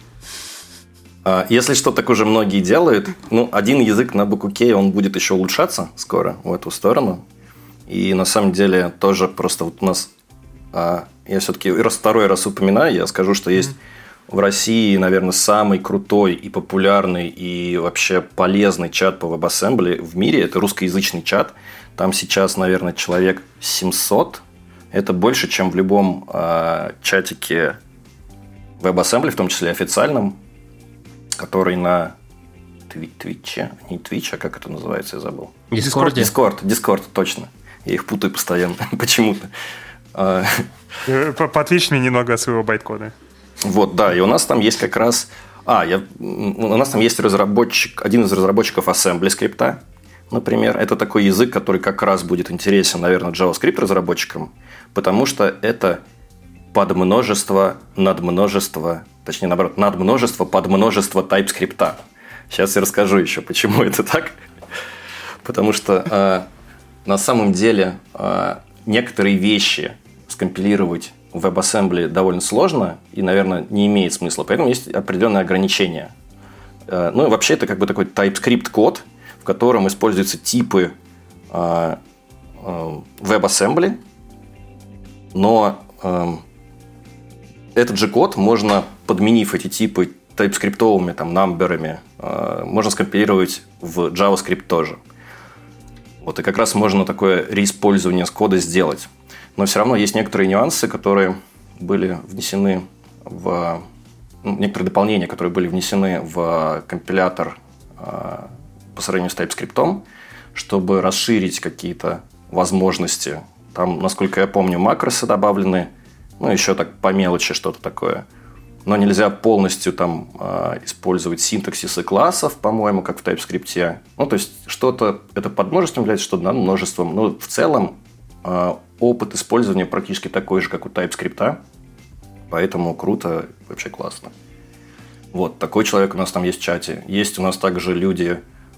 Если что, так уже многие делают. Один язык на букву K, он будет еще улучшаться скоро в эту сторону. И на самом деле тоже просто вот у нас... Я все-таки второй раз упоминаю, я скажу, что есть в России, наверное, самый крутой и популярный и вообще полезный чат по WebAssembly в мире. Это русскоязычный чат. Там сейчас, наверное, человек 700. Это больше, чем в любом чатике WebAssembly, в том числе официальном, который на Твиче, не Twitch, а как это называется, я забыл. Discord, точно. Я их путаю постоянно, почему-то. Потвичь мне немного своего байткода. Вот, да, и у нас там есть как раз... у нас там есть один из разработчиков AssemblyScript, например. Это такой язык, который как раз будет интересен, наверное, JavaScript разработчикам, потому что это подмножество, надмножество, точнее, наоборот, надмножество, подмножество TypeScript. Сейчас я расскажу еще, почему это так. Потому что на самом деле некоторые вещи скомпилировать WebAssembly довольно сложно и, наверное, не имеет смысла. Поэтому есть определенные ограничения. Ну и вообще это как бы такой TypeScript-код, в котором используются типы WebAssembly, но этот же код можно, подменив эти типы TypeScript-овыми там, намберами, можно скомпилировать в JavaScript тоже. Вот, и как раз можно такое реиспользование с кода сделать. Но все равно есть некоторые нюансы, которые были внесены некоторые дополнения, которые были внесены в компилятор по сравнению с TypeScript, чтобы расширить какие-то возможности. Там, насколько я помню, макросы добавлены, ну, еще так по мелочи что-то такое. Но нельзя полностью там использовать синтаксисы классов, по-моему, как в TypeScript. Ну, то есть, что-то это под множеством является, что-то над множеством. Но в целом опыт использования практически такой же, как у TypeScript. Поэтому круто, вообще классно. Вот, такой человек у нас там есть в чате. Есть у нас также люди,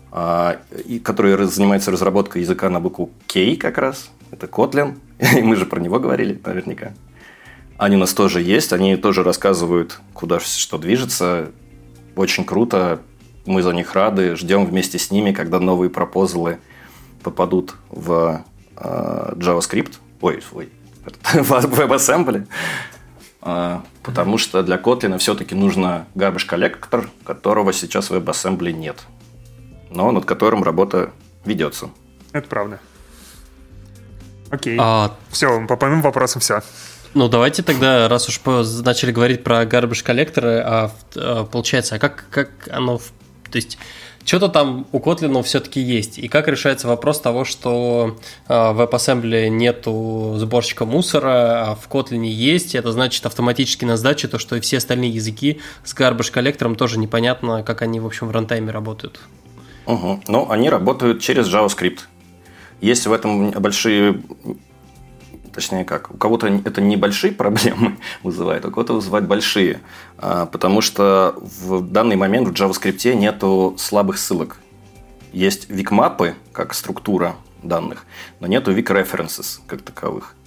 которые занимаются разработкой языка на букву K как раз. Это Kotlin. И мы же про него говорили наверняка. Они у нас тоже есть. Они тоже рассказывают, куда что движется. Очень круто. Мы за них рады. Ждем вместе с ними, когда новые пропозалы попадут в JavaScript. В WebAssembly. Потому что для Kotlin все-таки нужно garbage collector, которого сейчас в WebAssembly нет. Но над которым работа ведется. Это правда. Окей. Все, по моим вопросам все. Ну, давайте тогда, раз уж начали говорить про garbage коллекторы, получается, как оно... То есть, что-то там у Kotlin все-таки есть. И как решается вопрос того, что в WebAssembly нету сборщика мусора, а в Kotlin есть. Это значит автоматически на сдаче то, что и все остальные языки с garbage коллектором тоже непонятно, как они, в общем, в рантайме работают. Угу. Ну, они работают через JavaScript. Есть в этом большие... Точнее как, у кого-то это небольшие проблемы вызывает, а у кого-то вызывает большие. Потому что в данный момент в JavaScript нету слабых ссылок. Есть weak-мапы, как структура данных, но нету weak references, как таковых.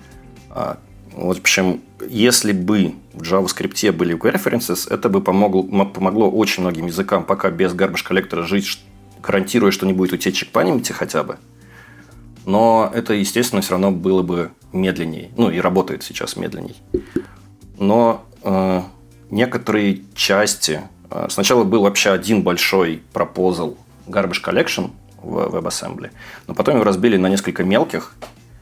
Вот, в общем, если бы в JavaScript были weak references, это бы помогло очень многим языкам, пока без garbage коллектора жить, гарантируя, что не будет утечек памяти хотя бы. Но это, естественно, все равно было бы медленнее. Ну, и работает сейчас медленней. Но некоторые части... Сначала был вообще один большой пропозал Garbage Collection в WebAssembly, но потом его разбили на несколько мелких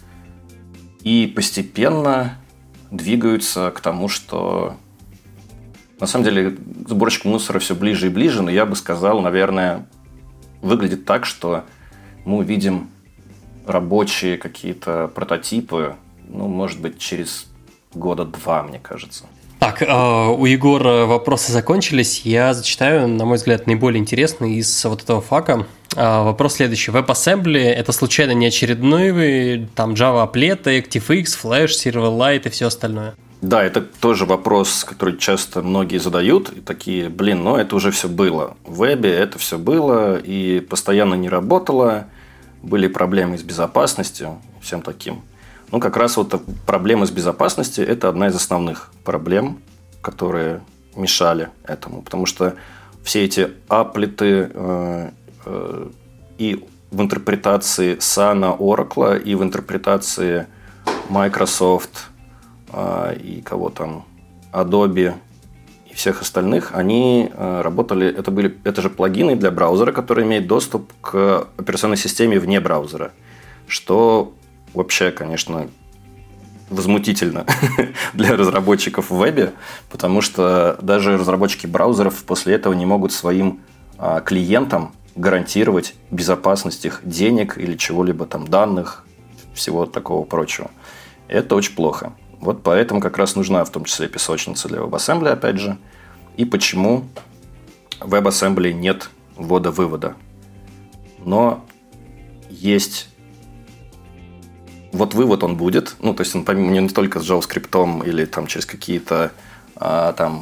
и постепенно двигаются к тому, что... На самом деле, сборщик мусора все ближе и ближе, но я бы сказал, наверное, выглядит так, что мы увидим рабочие какие-то прототипы, ну, может быть, через 2 года, мне кажется. Так, у Егора вопросы закончились. Я зачитаю, на мой взгляд, наиболее интересный из вот этого фака. Вопрос следующий. WebAssembly – это случайно не очередной там Java Applet, ActiveX, Flash, Silverlight и все остальное? Да, это тоже вопрос, который часто многие задают. И такие, ну это уже все было. В вебе это все было и постоянно не работало. Были проблемы с безопасностью, всем таким. Ну, как раз вот проблемы с безопасностью – это одна из основных проблем, которые мешали этому. Потому что все эти аплеты и в интерпретации Sun, Oracle, и в интерпретации Microsoft, и кого там, Adobe и всех остальных, они работали, это же плагины для браузера, которые имеют доступ к операционной системе вне браузера, что вообще, конечно, возмутительно для разработчиков в вебе, потому что даже разработчики браузеров после этого не могут своим клиентам гарантировать безопасность их денег или чего-либо там, данных, всего такого прочего. Это очень плохо. Вот поэтому как раз нужна в том числе песочница для WebAssembly, опять же. И почему в WebAssembly нет ввода-вывода. Но есть... Вот вывод он будет. Ну, то есть он помимо не только с JavaScript или там через какие-то там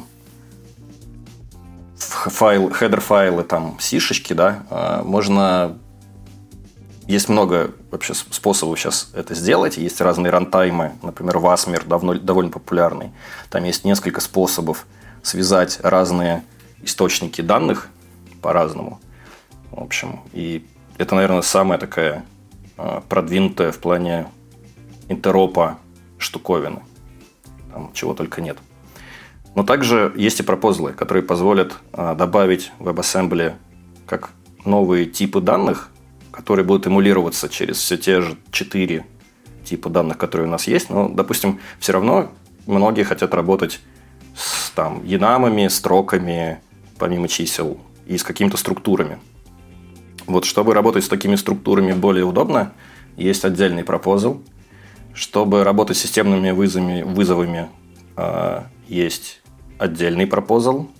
хедер-файлы, там сишечки, да, можно Есть много вообще способов сейчас это сделать. Есть разные рантаймы. Например, Wasmer довольно популярный. Там есть несколько способов связать разные источники данных по-разному. В общем, и это, наверное, самая такая продвинутая в плане интеропа штуковины. Там чего только нет. Но также есть и пропозлы, которые позволят добавить в WebAssembly как новые типы данных, которые будут эмулироваться через все те же 4 типа данных, которые у нас есть. Но, допустим, все равно многие хотят работать с енамами, строками, помимо чисел, и с какими-то структурами. Вот, чтобы работать с такими структурами более удобно, есть отдельный пропозал. Чтобы работать с системными вызовами есть отдельный пропозал.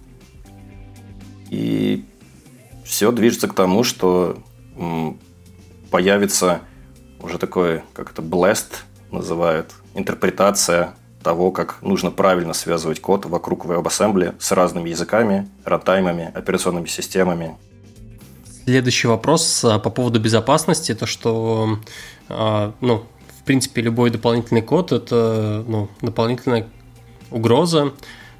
И все движется к тому, что появится уже такое, как это, blast называют, интерпретация того, как нужно правильно связывать код вокруг WebAssembly с разными языками, рантаймами, операционными системами. Следующий вопрос по поводу безопасности. То, что, в принципе, любой дополнительный код – это дополнительная угроза.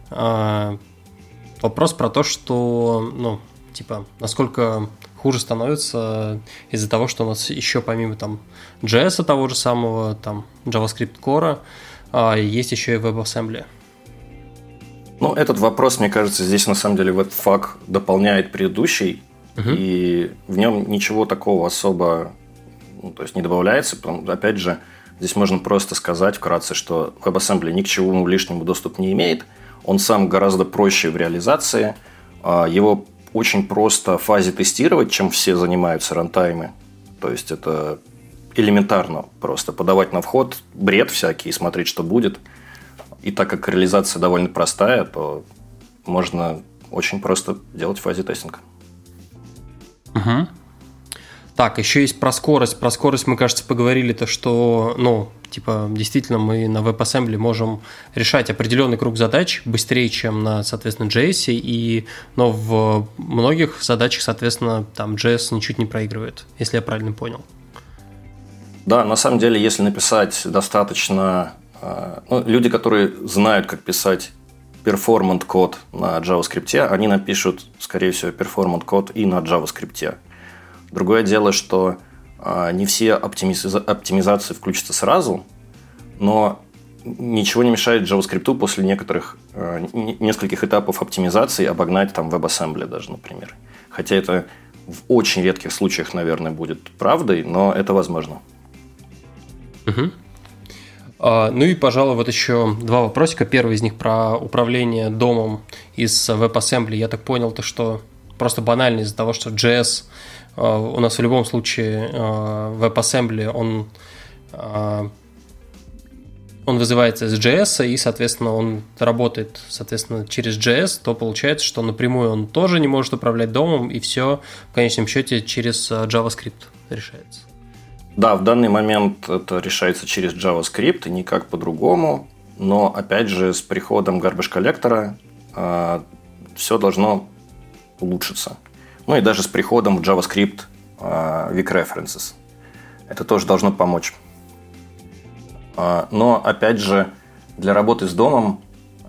Вопрос про то, что, насколько хуже становится из-за того, что у нас еще помимо JS того же самого, JavaScript Core, есть еще и WebAssembly. Этот вопрос, мне кажется, здесь на самом деле Webpack дополняет предыдущий, и в нем ничего такого особо не добавляется. Опять же, здесь можно просто сказать вкратце, что WebAssembly ни к чему лишнему доступ не имеет. Он сам гораздо проще в реализации. Его очень просто в фазе тестировать, чем все занимаются рантаймы. То есть это элементарно просто подавать на вход бред всякий и смотреть, что будет. И так как реализация довольно простая, то можно очень просто делать в фазе тестинга. Угу. Так, еще есть про скорость. Про скорость мы, кажется, поговорили, то что, действительно мы на WebAssembly можем решать определенный круг задач быстрее, чем на, соответственно, JS, но в многих задачах, соответственно, JS ничуть не проигрывает, если я правильно понял. Да, на самом деле, если написать достаточно... люди, которые знают, как писать performant код на JavaScript, они напишут, скорее всего, performant код и на JavaScript. Другое дело, что не все оптимизации включатся сразу, но ничего не мешает JavaScript после нескольких этапов оптимизации обогнать WebAssembly даже, например. Хотя это в очень редких случаях, наверное, будет правдой, но это возможно. Угу. И, пожалуй, вот еще два вопросика. Первый из них про управление домом из WebAssembly. Я так понял, что просто банально из-за того, что JS у нас в любом случае WebAssembly, он вызывается из JS, и, соответственно, он работает, через JS, то получается, что напрямую он тоже не может управлять домом, и все в конечном счете через JavaScript решается. Да, в данный момент это решается через JavaScript и никак по-другому, но, опять же, с приходом garbage коллектора все должно улучшиться. И даже с приходом в JavaScript weak references. Это тоже должно помочь. Но, опять же, для работы с домом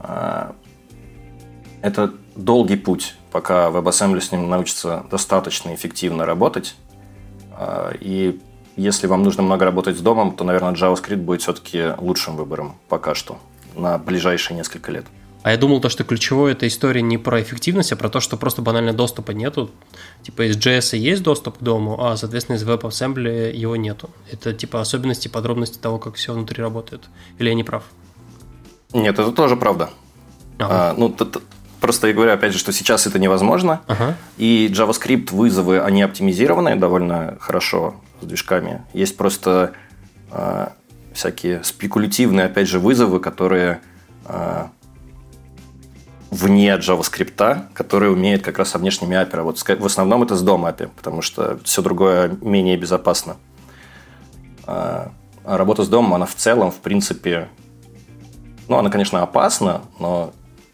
это долгий путь, пока WebAssembly с ним научится достаточно эффективно работать. И если вам нужно много работать с домом, то, наверное, JavaScript будет все-таки лучшим выбором пока что на ближайшие несколько лет. А я думал, что ключевое эта история не про эффективность, а про то, что просто банально доступа нету. Из JS есть доступ к дому, а, соответственно, из WebAssembly его нету. Это особенности, подробности того, как все внутри работает. Или я не прав? Нет, это тоже правда. Просто я говорю, опять же, что сейчас это невозможно. И JavaScript вызовы, они оптимизированы довольно хорошо с движками. Есть просто всякие спекулятивные, опять же, вызовы, которые вне JavaScript, которые умеют как раз со внешними API работать. В основном это с DOM API, потому что все другое менее безопасно. А работа с DOM, она в целом, в принципе, она, конечно, опасна, но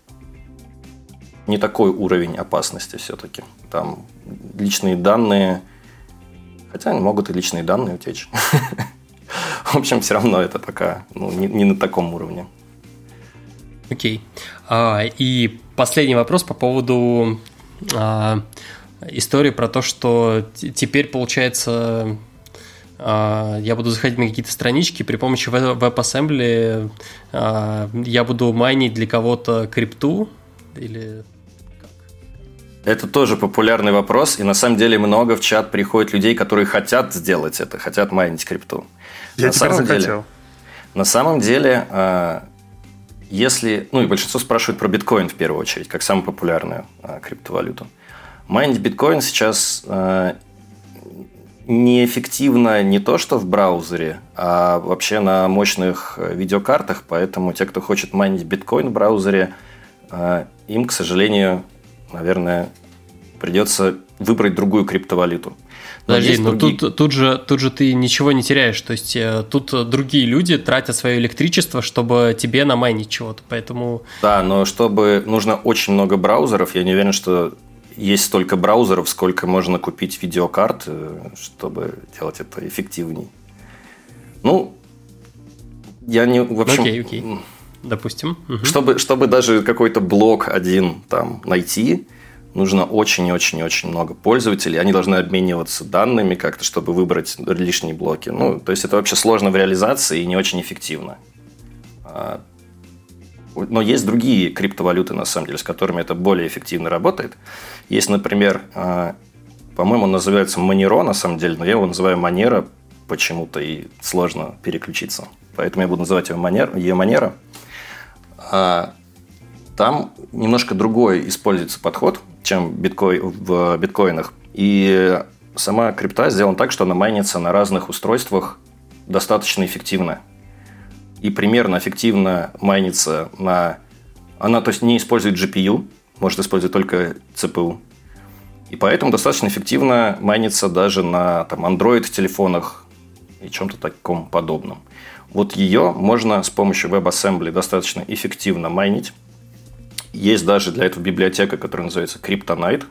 не такой уровень опасности все-таки. Там личные данные, Хотя они могут и личные данные утечь. В общем, все равно это пока не на таком уровне. Окей. И последний вопрос по поводу истории про то, что теперь, получается, я буду заходить на какие-то странички, при помощи WebAssembly я буду майнить для кого-то крипту или... Это тоже популярный вопрос, и на самом деле много в чат приходит людей, которые хотят сделать это, хотят майнить крипту. Я теперь захотел. На самом деле, если... и большинство спрашивают про биткоин в первую очередь, как самую популярную криптовалюту. Майнить биткоин сейчас неэффективно не то, что в браузере, а вообще на мощных видеокартах, поэтому те, кто хочет майнить биткоин в браузере, им, к сожалению, наверное, придется выбрать другую криптовалюту. Подожди, но тут же ты ничего не теряешь, то есть тут другие люди тратят свое электричество, чтобы тебе намайнить чего-то, поэтому... Да, но нужно очень много браузеров, я не уверен, что есть столько браузеров, сколько можно купить видеокарт, чтобы делать это эффективней. Я не... В общем... Окей. Допустим. Чтобы даже какой-то блок один там найти, нужно очень-очень-очень много пользователей. Они должны обмениваться данными как-то, чтобы выбрать лишние блоки. То есть, это вообще сложно в реализации и не очень эффективно. Но есть другие криптовалюты, на самом деле, с которыми это более эффективно работает. Есть, например, по-моему, он называется Monero, на самом деле, но я его называю Monero почему-то, и сложно переключиться. Поэтому я буду называть его Monero. Там немножко другой используется подход, чем в биткоинах. И сама крипта сделана так, что она майнится на разных устройствах достаточно эффективно. И примерно эффективно майнится Она, то есть, не использует GPU, может использовать только CPU. И поэтому достаточно эффективно майнится даже на Android-телефонах и чем-то таком подобном. Вот ее можно с помощью WebAssembly достаточно эффективно майнить. Есть даже для этого библиотека, которая называется Kryptonite,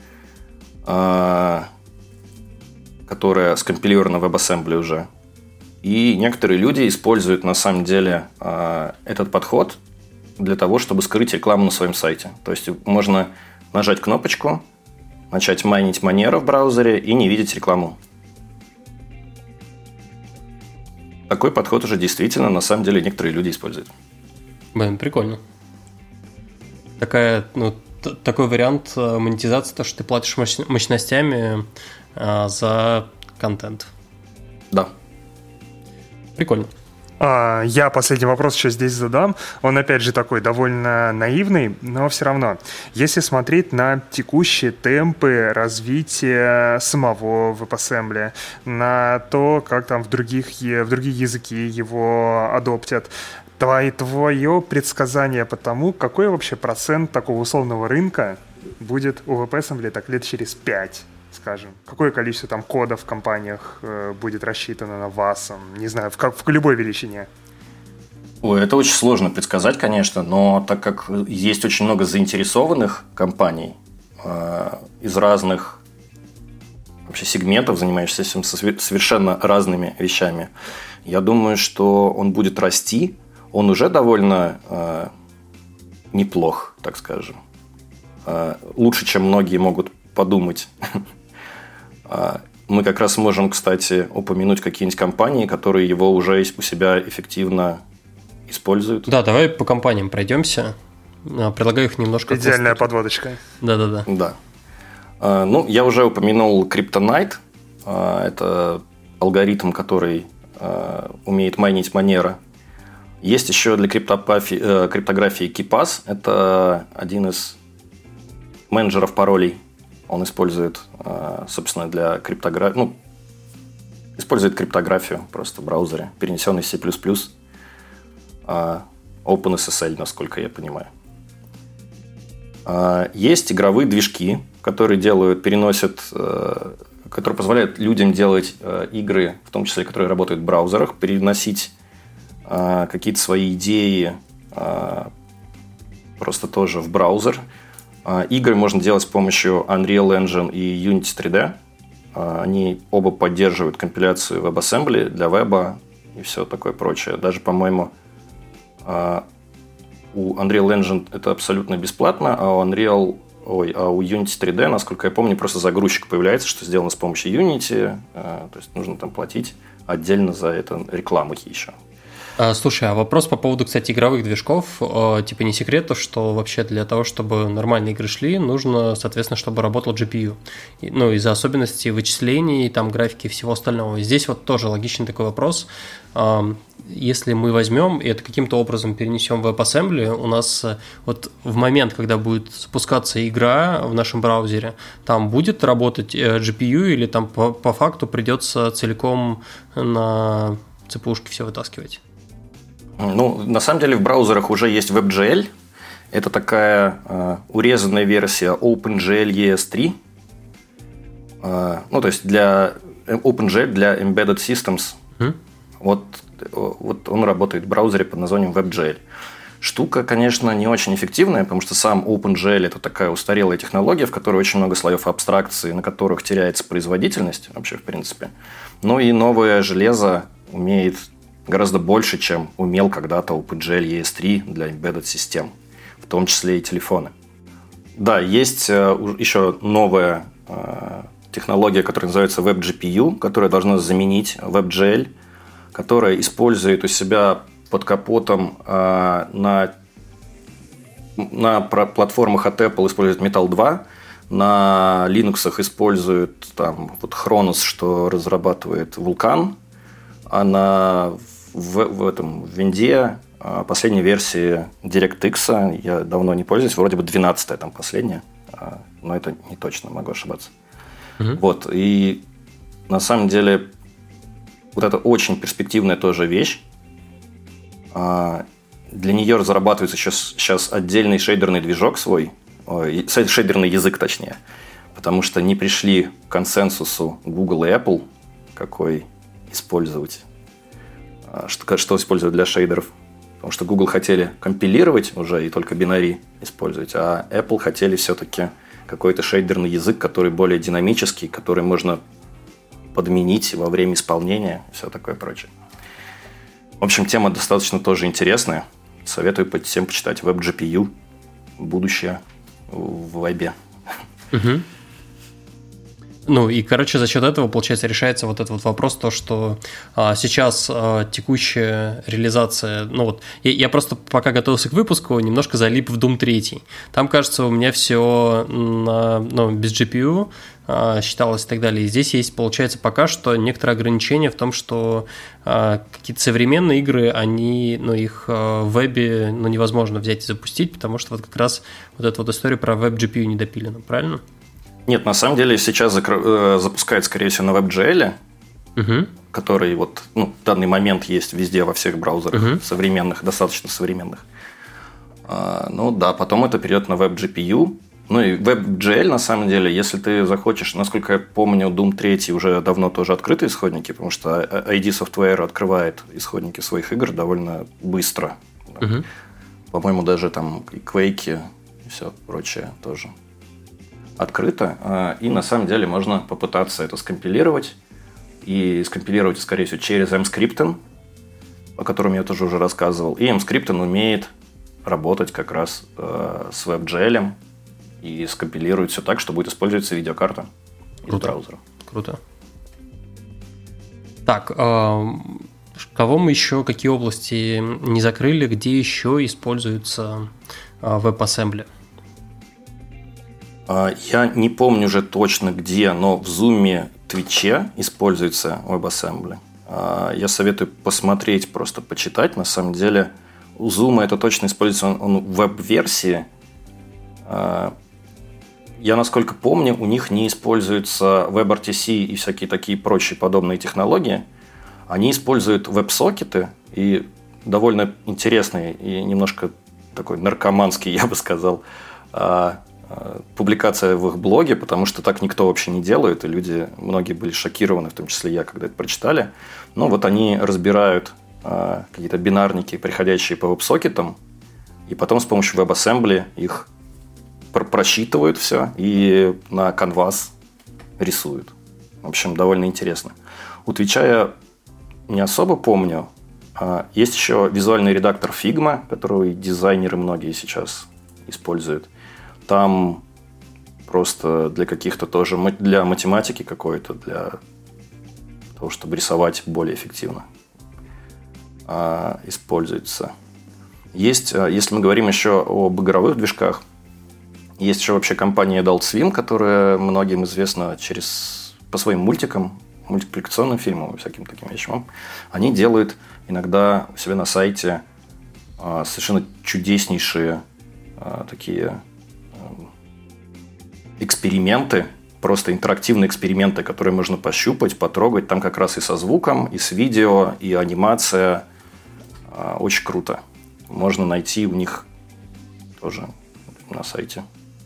которая скомпилирована в WebAssembly уже. И некоторые люди используют на самом деле этот подход для того, чтобы скрыть рекламу на своем сайте. То есть можно нажать кнопочку, начать майнить Monero в браузере и не видеть рекламу. Такой подход уже действительно, на самом деле, некоторые люди используют. Блин, прикольно. Такой вариант монетизации, то, что ты платишь мощностями за контент. Да. Прикольно. Я последний вопрос еще здесь задам. Он, опять же, такой довольно наивный, но все равно. Если смотреть на текущие темпы развития самого WebAssembly, на то, как там в другие языки его адоптят, твое предсказание по тому, какой вообще процент такого условного рынка будет у WebAssembly так лет через 5? Скажем, какое количество там кодов в компаниях будет рассчитано на вас, не знаю, в любой величине? Это очень сложно предсказать, конечно, но так как есть очень много заинтересованных компаний из разных вообще сегментов, занимающихся совершенно разными вещами, я думаю, что он будет расти. Он уже довольно неплох, так скажем. Лучше, чем многие могут подумать. Мы как раз можем, кстати, упомянуть какие-нибудь компании, которые его уже у себя эффективно используют. Да, давай по компаниям пройдемся. Предлагаю их немножко... Идеальная подводочка. Да. Я уже упомянул Kryptonite. Это алгоритм, который умеет майнить Monero. Есть еще для криптографии KeePass. Это один из менеджеров паролей. Он использует, собственно, для криптографии... использует криптографию просто в браузере, перенесенный C++, OpenSSL, насколько я понимаю. Есть игровые движки, которые которые позволяют людям делать игры, в том числе, которые работают в браузерах, переносить какие-то свои идеи просто тоже в браузер. Игры можно делать с помощью Unreal Engine и Unity 3D. Они оба поддерживают компиляцию WebAssembly для веба и все такое прочее. Даже, по-моему, у Unreal Engine это абсолютно бесплатно, а у Unity 3D, насколько я помню, просто загрузчик появляется, что сделано с помощью Unity. То есть нужно там платить отдельно за это рекламу еще. Слушай, а вопрос по поводу, кстати, игровых движков. Типа не секрет, что вообще для того, чтобы нормальные игры шли, нужно, соответственно, чтобы работал GPU. Ну, из-за особенностей вычислений, там, графики и всего остального. Здесь вот тоже логичный такой вопрос. Если мы возьмем и это каким-то образом перенесем в WebAssembly, у нас вот в момент, когда будет запускаться игра в нашем браузере, там будет работать GPU или там по факту придется целиком на CPU-шки все вытаскивать? Ну, на самом деле в браузерах уже есть WebGL. Это такая урезанная версия OpenGL ES3. Ну, то есть для OpenGL для Embedded Systems. Вот он работает в браузере под названием WebGL. Штука, конечно, не очень эффективная, потому что сам OpenGL – это такая устарелая технология, в которой очень много слоев абстракции, на которых теряется производительность вообще, в принципе. Ну и новое железо умеет гораздо больше, чем умел когда-то OpenGL ES3 для embedded систем, в том числе и телефоны. Да, есть еще новая технология, которая называется WebGPU, которая должна заменить WebGL, которая использует у себя под капотом на платформах от Apple использует Metal 2, на Linux используют там вот Khronos, что разрабатывает Vulkan, а в Винде последней версии DirectX, я давно не пользуюсь, вроде бы 12-я там последняя, но это не точно, могу ошибаться. Вот, и на самом деле вот это очень перспективная тоже вещь. Для нее разрабатывается сейчас отдельный шейдерный движок свой, шейдерный язык точнее, потому что не пришли к консенсусу Google и Apple, какой использовать, что использовать для шейдеров. Потому что Google хотели компилировать уже и только бинари использовать, а Apple хотели все-таки какой-то шейдерный язык, который более динамический, который можно подменить во время исполнения и все такое прочее. В общем, тема достаточно тоже интересная. Советую всем почитать WebGPU. Будущее в вебе. Ну и, короче, за счет этого, получается, решается вот этот вот вопрос, то, что сейчас текущая реализация, ну вот, я просто пока готовился к выпуску, немножко залип в Doom 3. Там, кажется, у меня все без GPU считалось и так далее. И здесь есть, получается, пока что некоторые ограничения в том, что какие-то современные игры, их в вебе невозможно взять и запустить, потому что вот как раз вот эта вот история про WebGPU не допилена, правильно? Нет, на самом деле сейчас запускает, скорее всего, на WebGL, который вот, в данный момент есть везде, во всех браузерах современных, достаточно современных. Ну да, потом это перейдет на WebGPU. Ну и WebGL, на самом деле, если ты захочешь, насколько я помню, Doom 3 уже давно тоже открыты исходники, потому что ID Software открывает исходники своих игр довольно быстро. По-моему, даже там и Quake и все прочее тоже открыто, и на самом деле можно попытаться это скомпилировать. И скомпилировать, скорее всего, через Emscripten, о котором я тоже уже рассказывал. И Emscripten умеет работать как раз с WebGL и скомпилирует все так, что будет использоваться видеокарта из браузера. Круто. Так, кого мы еще, какие области не закрыли, где еще используется WebAssembly? Я не помню уже точно где, но в Zoom, Twitch используется WebAssembly. Я советую посмотреть, просто почитать. На самом деле у Zoom это точно используется, он в веб-версии. Я, насколько помню, у них не используются WebRTC и всякие такие прочие подобные технологии. Они используют веб-сокеты и довольно интересный и немножко такой наркоманский, я бы сказал, публикация в их блоге, потому что так никто вообще не делает, и люди, многие были шокированы, в том числе я, когда это прочитали. Но вот они разбирают какие-то бинарники, приходящие по веб-сокетам, и потом с помощью WebAssembly их просчитывают все и на Canvas рисуют. В общем, довольно интересно. У Твича я не особо помню. Есть еще визуальный редактор Figma, который дизайнеры многие сейчас используют. Там просто для каких-то тоже, для математики какой-то, для того, чтобы рисовать более эффективно используется. Есть, если мы говорим еще об игровых движках, есть еще вообще компания Adult Swim, которая многим известна по своим мультикам, мультипликационным фильмам и всяким таким вещам. Они делают иногда у себя на сайте совершенно чудеснейшие такие эксперименты, просто интерактивные эксперименты, которые можно пощупать, потрогать. Там как раз и со звуком, и с видео, и анимация. Очень круто. Можно найти у них тоже на сайте.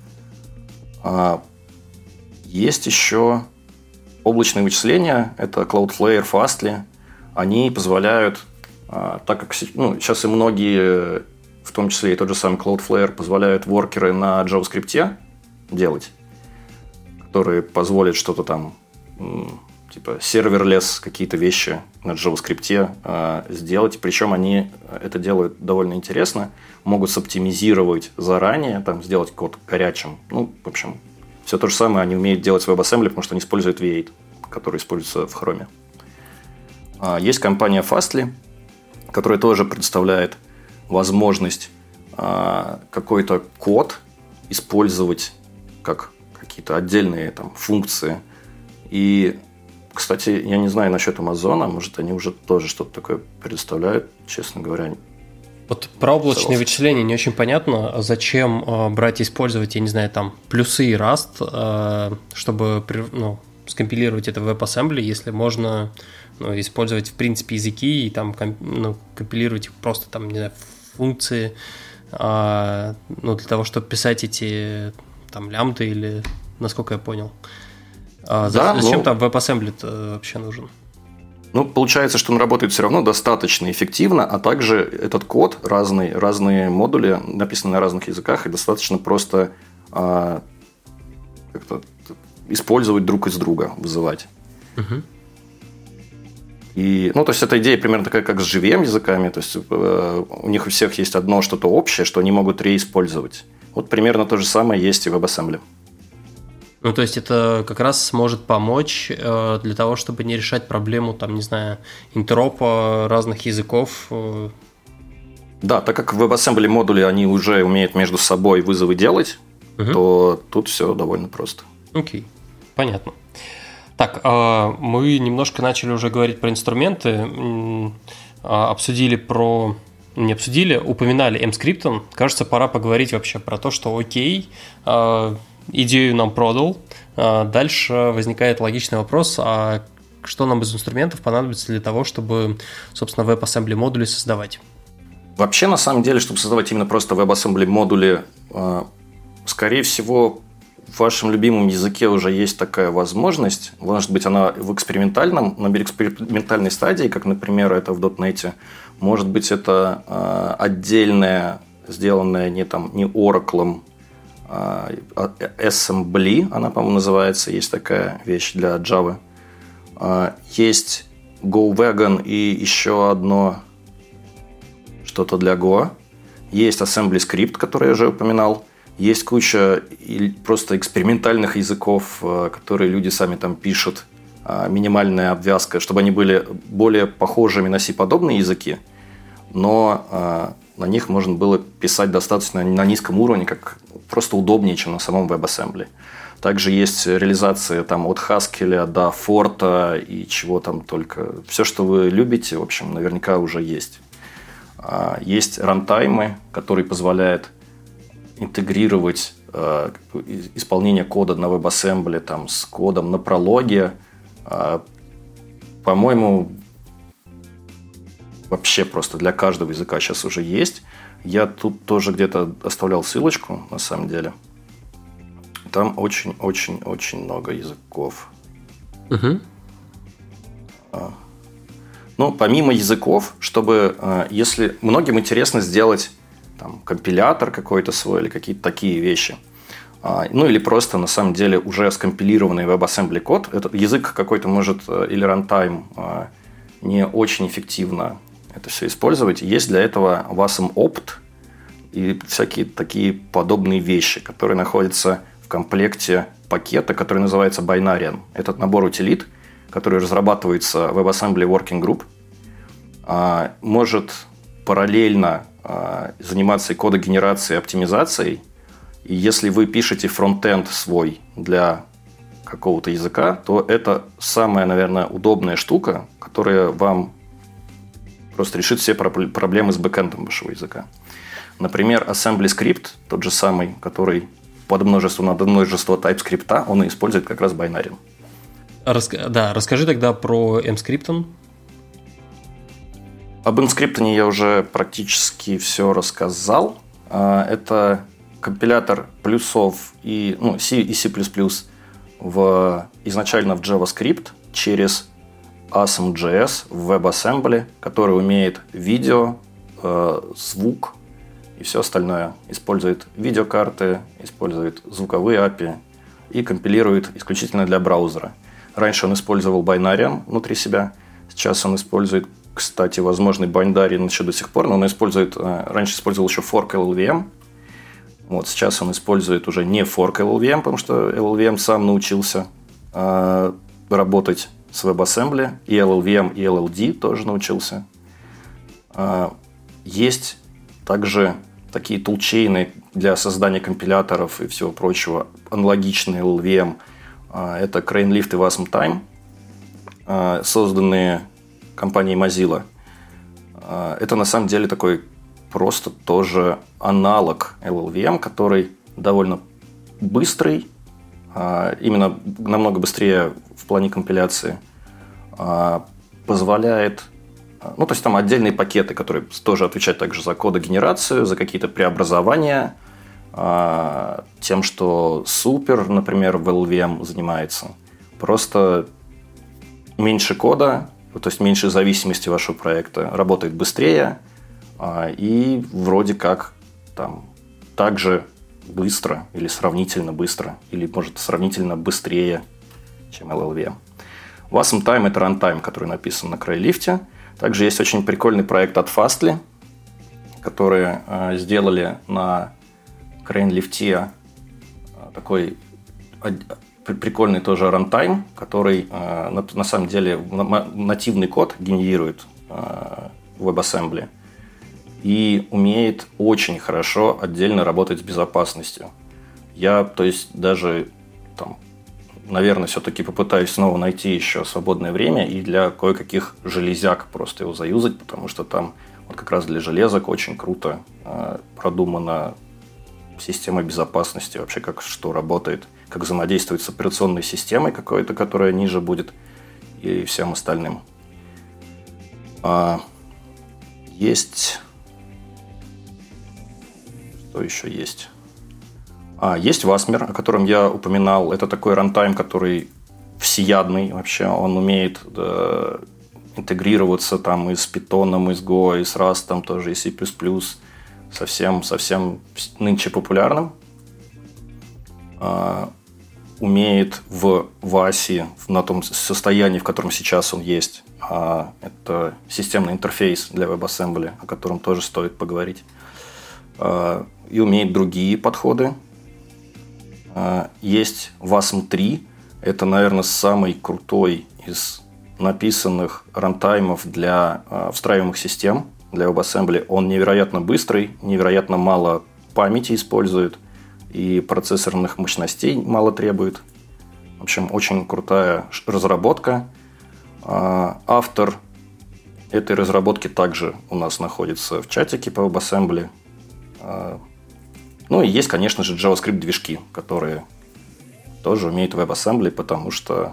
Есть еще облачные вычисления. Это Cloudflare, Fastly. Они позволяют, так как сейчас и многие, в том числе и тот же самый Cloudflare, позволяют воркеры на JavaScript делать, которые позволят что-то там, типа серверлесс, какие-то вещи на JavaScript сделать. Причем они это делают довольно интересно. Могут соптимизировать заранее, там, сделать код горячим. В общем, все то же самое они умеют делать в WebAssembly, потому что они используют V8, который используется в Chrome. Есть компания Fastly, которая тоже предоставляет возможность какой-то код использовать как какие-то отдельные там функции. И, кстати, я не знаю насчет Амазона, может, они уже тоже что-то такое предоставляют, честно говоря. Вот про облачные вычисления не очень понятно, зачем брать и использовать, я не знаю, там плюсы и Rust, чтобы скомпилировать это в WebAssembly, если можно использовать, в принципе, языки и там компилировать их просто там, не знаю, функции, для того, чтобы писать эти там лямбды или, насколько я понял. Зачем там WebAssembly вообще нужен? Получается, что он работает все равно достаточно эффективно, а также этот код, разные модули, написаны на разных языках, и достаточно просто как-то использовать друг из друга, вызывать. Угу. И, то есть, эта идея примерно такая, как с JVM языками. То есть, у них у всех есть одно что-то общее, что они могут реиспользовать. Вот примерно то же самое есть и в WebAssembly. То есть, это как раз может помочь для того, чтобы не решать проблему, там, не знаю, интеропа разных языков. Да, так как в WebAssembly модули они уже умеют между собой вызовы делать, то тут все довольно просто. Окей, понятно. Так, мы немножко начали уже говорить про инструменты, упоминали Emscripten. Кажется, пора поговорить вообще про то, что окей, идею нам продал. Дальше возникает логичный вопрос, а что нам из инструментов понадобится для того, чтобы, собственно, WebAssembly модули создавать? Вообще, на самом деле, чтобы создавать именно просто WebAssembly модули, скорее всего, в вашем любимом языке уже есть такая возможность. Может быть, она в экспериментальной стадии, как, например, это в .NET. Может быть, это отдельная, сделанная не Oracle, Assembly, она, по-моему, называется. Есть такая вещь для Java. Есть GoWagon и еще одно что-то для Go. Есть AssemblyScript, который я уже упоминал. Есть куча просто экспериментальных языков, которые люди сами там пишут. Минимальная обвязка, чтобы они были более похожими на C-подобные языки, но на них можно было писать достаточно на низком уровне, как просто удобнее, чем на самом WebAssembly. Также есть реализации там, от Haskell до Forta и чего там только. Все, что вы любите, в общем, наверняка уже есть. Есть рантаймы, которые позволяют интегрировать исполнение кода на WebAssembly там, с кодом на прологе. По-моему, вообще просто для каждого языка сейчас уже есть. Я тут тоже где-то оставлял ссылочку, на самом деле. Там очень-очень-очень много языков. Угу. Но помимо языков, чтобы, если многим интересно сделать там, компилятор какой-то свой или какие-то такие вещи, Ну или просто на самом деле уже скомпилированный WebAssembly код. Этот язык какой-то может или runtime не очень эффективно это все использовать. Есть для этого WASM Opt и всякие такие подобные вещи, которые находятся в комплекте пакета, который называется Binarian. Этот набор утилит, который разрабатывается в WebAssembly Working Group, может параллельно заниматься и кодогенерацией, и оптимизацией. И если вы пишете фронтенд свой для какого-то языка, то это самая, наверное, удобная штука, которая вам просто решит все проблемы с бэкэндом вашего языка. Например, AssemblyScript, тот же самый, который под множество над множество TypeScript, он использует как раз Binarian. Расскажи тогда про mScripton. Об mScripton я уже практически все рассказал. Это компилятор плюсов и C и C++ изначально в JavaScript через Awesome.js в WebAssembly, который умеет видео, звук и все остальное. Использует видеокарты, использует звуковые API и компилирует исключительно для браузера. Раньше он использовал Binarian внутри себя, сейчас он использует, кстати, возможный Binarian еще до сих пор, но он раньше использовал еще Fork LLVM. Вот сейчас он использует уже не Fork LLVM, потому что LLVM сам научился работать с WebAssembly, и LLVM, и LLD тоже научился. Есть также такие тулчейны для создания компиляторов и всего прочего, аналогичные LLVM. Это CraneLift и WASM-Time, созданные компанией Mozilla. Это на самом деле такой просто тоже аналог LLVM, который довольно быстрый, именно намного быстрее в плане компиляции, позволяет... то есть там отдельные пакеты, которые тоже отвечают также за кодогенерацию, за какие-то преобразования, тем, что Super, например, в LLVM занимается. Просто меньше кода, то есть меньше зависимости вашего проекта, работает быстрее и вроде как там также быстро или сравнительно быстро, или может сравнительно быстрее, чем LLVM. WASM-Time – это runtime, который написан на CraneLift. Также есть очень прикольный проект от Fastly, которые сделали на CraneLift такой прикольный тоже runtime, который на самом деле нативный код генерирует в WebAssembly и умеет очень хорошо отдельно работать с безопасностью. Я, то есть, даже наверное, все-таки попытаюсь снова найти еще свободное время и для кое-каких железяк просто его заюзать, потому что там вот как раз для железок очень круто продумана система безопасности, вообще как что работает, как взаимодействует с операционной системой какой-то, которая ниже будет, и всем остальным. Есть... Что еще есть? Есть Wasmer, о котором я упоминал. Это такой рантайм, который всеядный вообще. Он умеет интегрироваться там и с Python, и с Go, и с Rust, тоже, и C++. Совсем нынче популярным. Умеет в WASI, на том состоянии, в котором сейчас он есть. Это системный интерфейс для WebAssembly, о котором тоже стоит поговорить. И умеет другие подходы. Есть WASM-3. Это, наверное, самый крутой из написанных рантаймов для встраиваемых систем, для WebAssembly. Он невероятно быстрый, невероятно мало памяти использует и процессорных мощностей мало требует. В общем, очень крутая разработка. Автор этой разработки также у нас находится в чатике по WebAssembly. Ну и есть, конечно же, JavaScript-движки, которые тоже умеют WebAssembly, потому что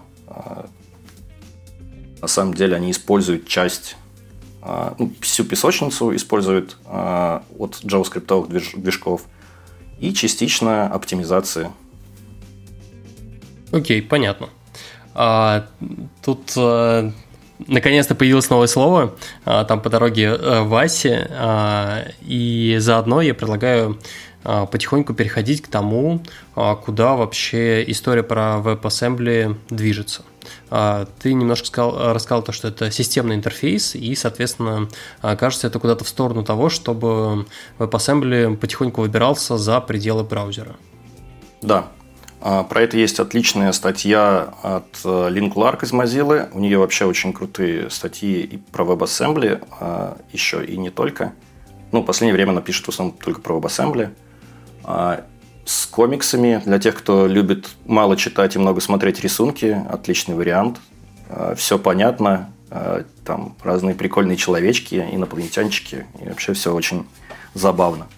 на самом деле они используют часть, всю песочницу используют от JavaScript движков и частично оптимизации. Окей, понятно. Тут наконец-то появилось новое слово, там по дороге в Васе, и заодно я предлагаю потихоньку переходить к тому, куда вообще история про WebAssembly движется. Ты немножко рассказал то, что это системный интерфейс, и, соответственно, кажется, это куда-то в сторону того, чтобы WebAssembly потихоньку выбирался за пределы браузера. Да. Про это есть отличная статья от Лин Кларк из Mozilla. У нее вообще очень крутые статьи и про WebAssembly, еще и не только. В последнее время она пишет в основном только про WebAssembly. С комиксами, для тех, кто любит мало читать и много смотреть рисунки, отличный вариант. Все понятно, там разные прикольные человечки, инопланетянчики, и вообще все очень забавно.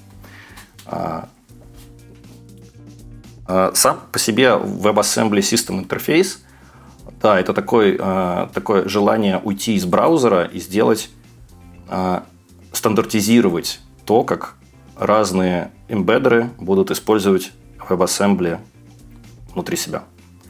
Сам по себе WebAssembly System Interface, да, это такое желание уйти из браузера и сделать, стандартизировать то, как разные эмбеддеры будут использовать WebAssembly внутри себя.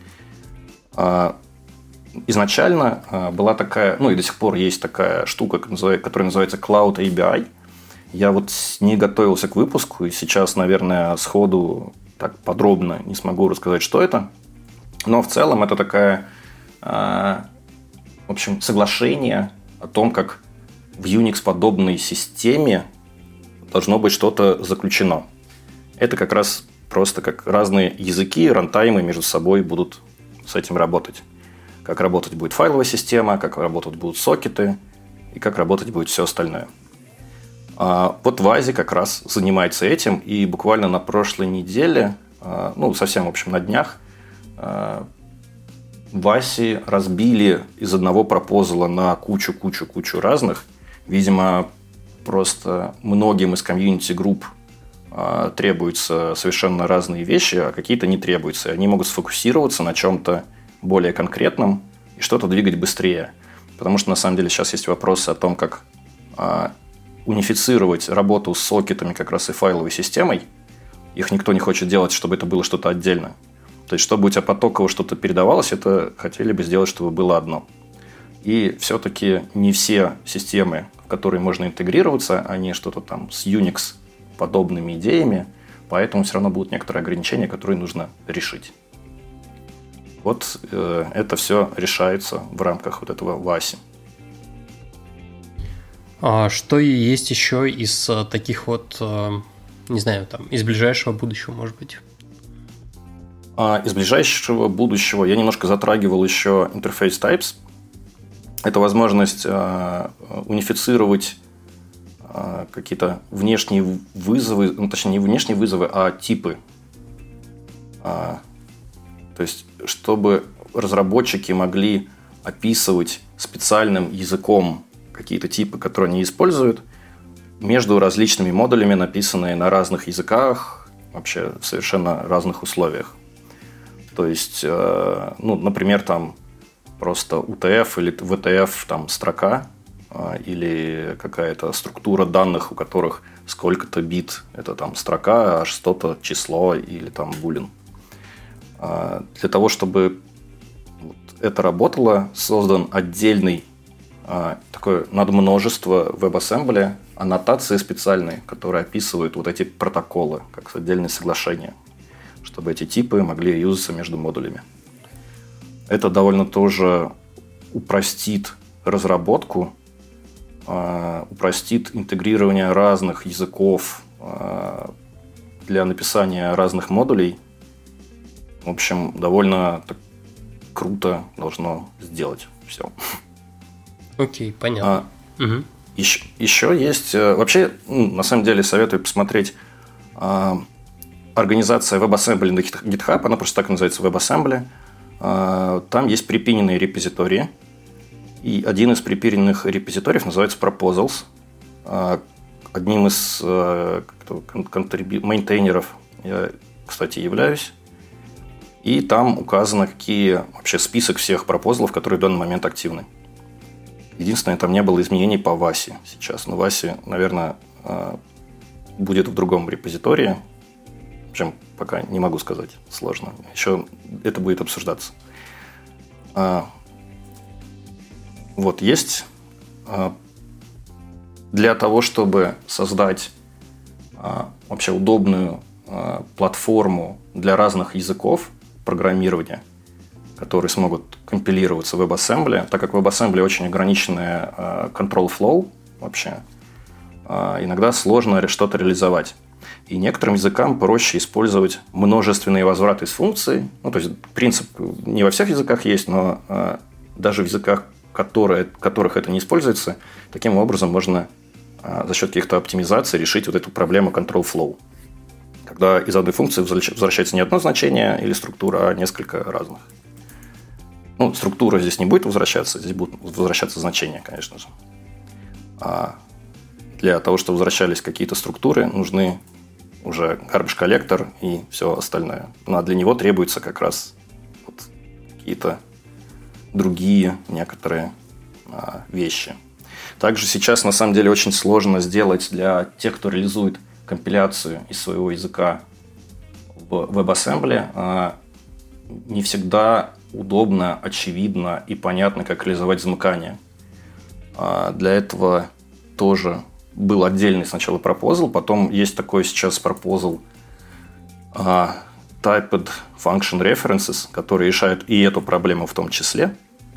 Изначально была такая, и до сих пор есть такая штука, которая называется Cloud ABI. Я не готовился к выпуску, и сейчас, наверное, сходу так подробно не смогу рассказать, что это. Но в целом это такая, соглашение о том, как в Unix-подобной системе должно быть что-то заключено. Это как раз просто как разные языки, рантаймы между собой будут с этим работать. Как работать будет файловая система, как работать будут сокеты и как работать будет все остальное. Вот WASI как раз занимается этим, и буквально на прошлой неделе, совсем, на днях, WASI разбили из одного пропозала на кучу разных. Видимо, просто многим из комьюнити-групп требуются совершенно разные вещи, а какие-то не требуются. И они могут сфокусироваться на чем-то более конкретном и что-то двигать быстрее. Потому что, на самом деле, сейчас есть вопросы о том, как унифицировать работу с сокетами как раз и файловой системой. Их никто не хочет делать, чтобы это было что-то отдельно. То есть, чтобы у тебя потоково что-то передавалось, это хотели бы сделать, чтобы было одно. И все-таки не все системы, в которые можно интегрироваться, они что-то там с Unix-подобными идеями, поэтому все равно будут некоторые ограничения, которые нужно решить. Вот это все решается в рамках вот этого WASI. А что есть еще из таких из ближайшего будущего, может быть? Из ближайшего будущего я немножко затрагивал еще Interface Types. Это возможность унифицировать какие-то внешние вызовы, точнее не внешние вызовы, а типы. То есть, чтобы разработчики могли описывать специальным языком какие-то типы, которые они используют, между различными модулями, написанные на разных языках, вообще в совершенно разных условиях. То есть, например, там просто UTF или VTF там строка или какая-то структура данных, у которых сколько-то бит, это там строка, а что-то число или там булин. Для того, чтобы это работало, создан отдельный такое надмножество WebAssembly, аннотации специальные, которые описывают вот эти протоколы, как отдельные соглашения, чтобы эти типы могли юзаться между модулями. Это довольно тоже упростит разработку, упростит интегрирование разных языков для написания разных модулей. В общем, довольно круто должно сделать все. Окей, понятно. Еще есть... Вообще, на самом деле, советую посмотреть организация WebAssembly на GitHub. Она просто так называется WebAssembly. Там есть припиненные репозитории. И один из припиненных репозиториев называется Proposals. Одним из мейнтейнеров я, кстати, являюсь. И там указано, какие вообще список всех пропозалов, которые в данный момент активны. Единственное, там не было изменений по WASI сейчас. Но WASI, наверное, будет в другом репозитории. В общем, пока не могу сказать. Сложно. Еще это будет обсуждаться. вот есть для того, чтобы создать вообще удобную платформу для разных языков программирования, которые смогут компилироваться в WebAssembly, так как в WebAssembly очень ограниченная control flow вообще, иногда сложно что-то реализовать. И некоторым языкам проще использовать множественные возвраты из функций. Ну, то есть принцип не во всех языках есть, но даже в языках, которых это не используется, таким образом можно за счет каких-то оптимизаций решить вот эту проблему control flow. Когда из одной функции возвращается не одно значение или структура, а несколько разных. Ну, структура здесь не будет возвращаться, здесь будут возвращаться значения, конечно же. А для того, чтобы возвращались какие-то структуры, нужны уже garbage collector и все остальное. Но для него требуются как раз вот какие-то другие некоторые вещи. Также сейчас на самом деле очень сложно сделать для тех, кто реализует компиляцию из своего языка в WebAssembly. Не всегда удобно, очевидно и понятно, как реализовать замыкание. Для этого тоже был отдельный сначала пропозал, потом есть такой сейчас пропозал Typed Function References, который решает и эту проблему в том числе.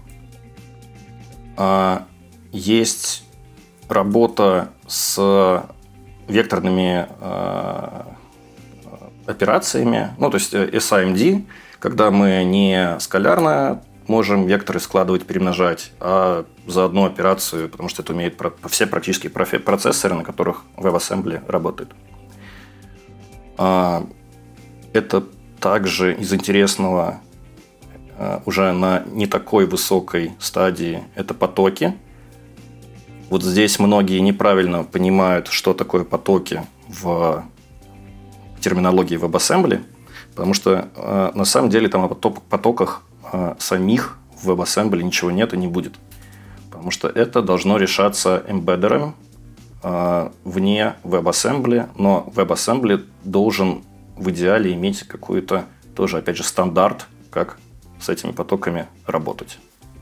Есть работа с векторными операциями, ну, то есть SIMD, когда мы не скалярно можем векторы складывать, перемножать, а за одну операцию, потому что это умеют все практически процессоры, на которых WebAssembly работает. Это также из интересного уже на не такой высокой стадии – это потоки. Вот здесь многие неправильно понимают, что такое потоки в терминологии WebAssembly, потому что на самом деле там о потоках самих в WebAssembly ничего нет и не будет. Потому что это должно решаться эмбеддером вне WebAssembly, но WebAssembly должен в идеале иметь какой-то тоже, опять же, стандарт, как с этими потоками работать.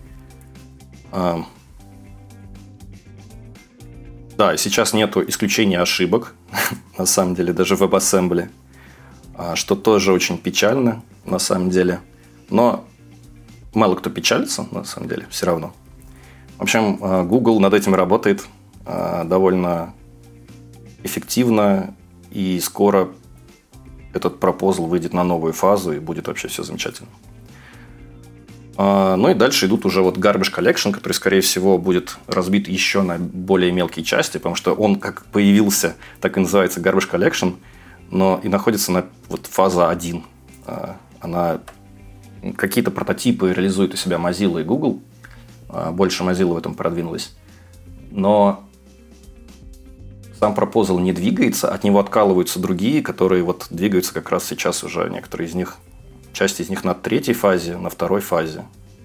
Да, сейчас нету исключения ошибок, на самом деле, даже в WebAssembly, что тоже очень печально, на самом деле. Но мало кто печалится, на самом деле, все равно. В общем, Google над этим работает довольно эффективно, и скоро этот пропозал выйдет на новую фазу, и будет вообще все замечательно. Ну и дальше идут уже вот garbage collection, который, скорее всего, будет разбит еще на более мелкие части, потому что он как появился, так и называется garbage collection, но и находится на вот фаза 1. Она какие-то прототипы реализует у себя Mozilla и Google, больше Mozilla в этом продвинулась, но сам пропозал не двигается, от него откалываются другие, которые вот двигаются как раз сейчас уже некоторые из них. Часть из них на 3-й фазе, на 2-й фазе.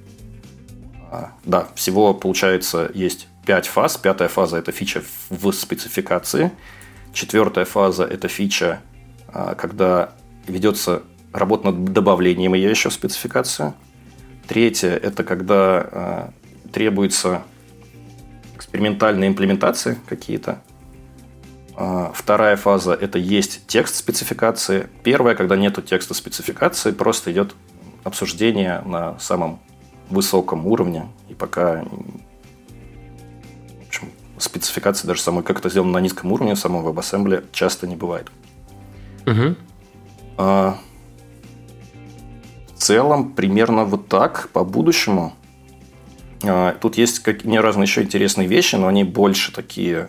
Да, всего, получается, есть 5 фаз. 5-я фаза – это фича в спецификации. 4-я фаза – это фича, когда ведется работа над добавлением ее еще в спецификацию. 3-я – это когда требуются экспериментальные имплементации какие-то. 2-я фаза – это есть текст спецификации. 1-я, когда нету текста спецификации, просто идет обсуждение на самом высоком уровне. И пока в общем, спецификации даже самой, как это сделано на низком уровне, в самом WebAssembly часто не бывает. Угу. В целом, примерно вот так по будущему. Тут есть разные еще интересные вещи, но они больше такие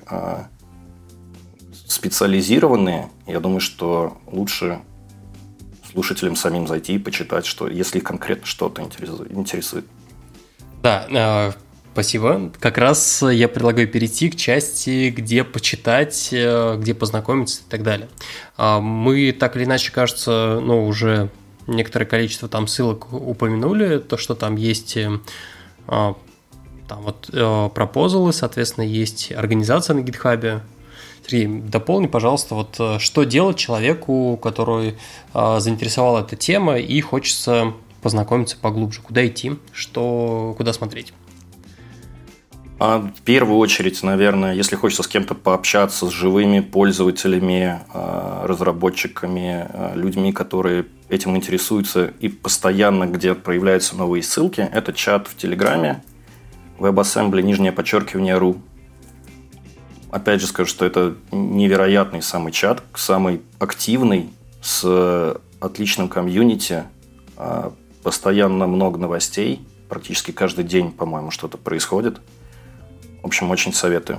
специализированные. Я думаю, что лучше слушателям самим зайти и почитать, что если их конкретно что-то интересует. Да, спасибо. Как раз я предлагаю перейти к части, где почитать, где познакомиться и так далее. Мы так или иначе, кажется, уже некоторое количество там ссылок упомянули, то, что там есть там вот пропозалы, соответственно, есть организация на GitHub. Сергей, дополни, пожалуйста, вот что делать человеку, который заинтересовала эта тема и хочется познакомиться поглубже, куда идти, куда смотреть? В первую очередь, наверное, если хочется с кем-то пообщаться, с живыми пользователями, разработчиками, людьми, которые этим интересуются и постоянно, где проявляются новые ссылки, это чат в Телеграме, WebAssembly_ru. Опять же скажу, что это невероятный самый чат, самый активный, с отличным комьюнити, постоянно много новостей, практически каждый день, по-моему, что-то происходит. В общем, очень советую.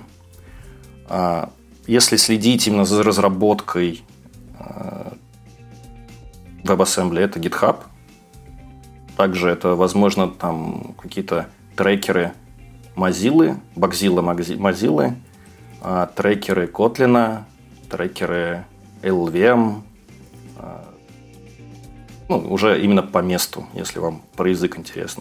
Если следить именно за разработкой WebAssembly, это GitHub. Также это, возможно, там какие-то трекеры Mozilla, Mozilla, трекеры Kotlin, трекеры LLVM. Уже именно по месту, если вам про язык интересно.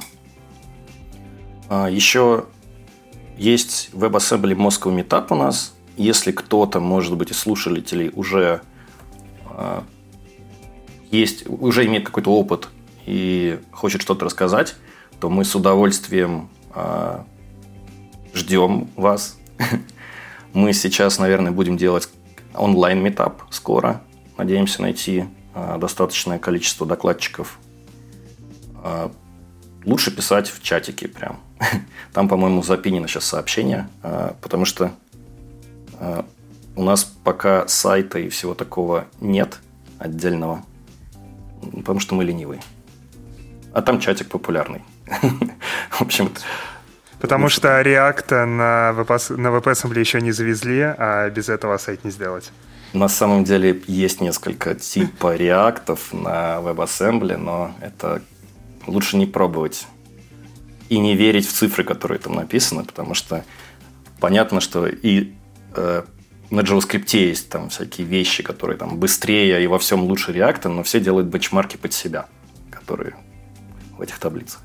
Еще есть WebAssembly Moscow Meetup у нас. Если кто-то, может быть, из слушателей уже имеет какой-то опыт и хочет что-то рассказать, то мы с удовольствием ждем вас. Мы сейчас, наверное, будем делать онлайн-митап скоро. Надеемся найти достаточное количество докладчиков. Лучше писать в чатике прям. Там, по-моему, запинено сейчас сообщение, потому что у нас пока сайта и всего такого нет отдельного, потому что мы ленивые. А там чатик популярный. В общем, потому что React на WebAssembly еще не завезли, а без этого сайт не сделать. На самом деле есть несколько типа реактов на WebAssembly, но это лучше не пробовать и не верить в цифры, которые там написаны, потому что понятно, что и на JavaScript есть там всякие вещи, которые там быстрее и во всем лучше React, но все делают бенчмарки под себя, которые в этих таблицах.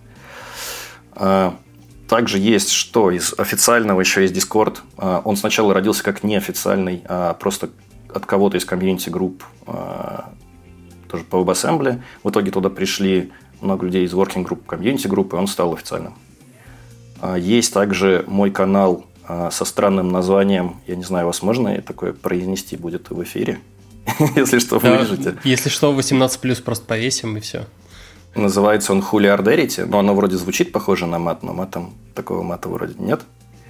Также есть что из официального, еще есть Discord. Он сначала родился как неофициальный, а просто от кого-то из комьюнити-групп, тоже по WebAssembly. В итоге туда пришли много людей из working group, комьюнити-группы, и он стал официальным. Есть также мой канал со странным названием, я не знаю, возможно такое произнести будет в эфире, если что, вырежете. Если что, 18+, просто повесим и все. Называется он Huliarderity, но оно вроде звучит похоже на мат, но такого мата вроде нет.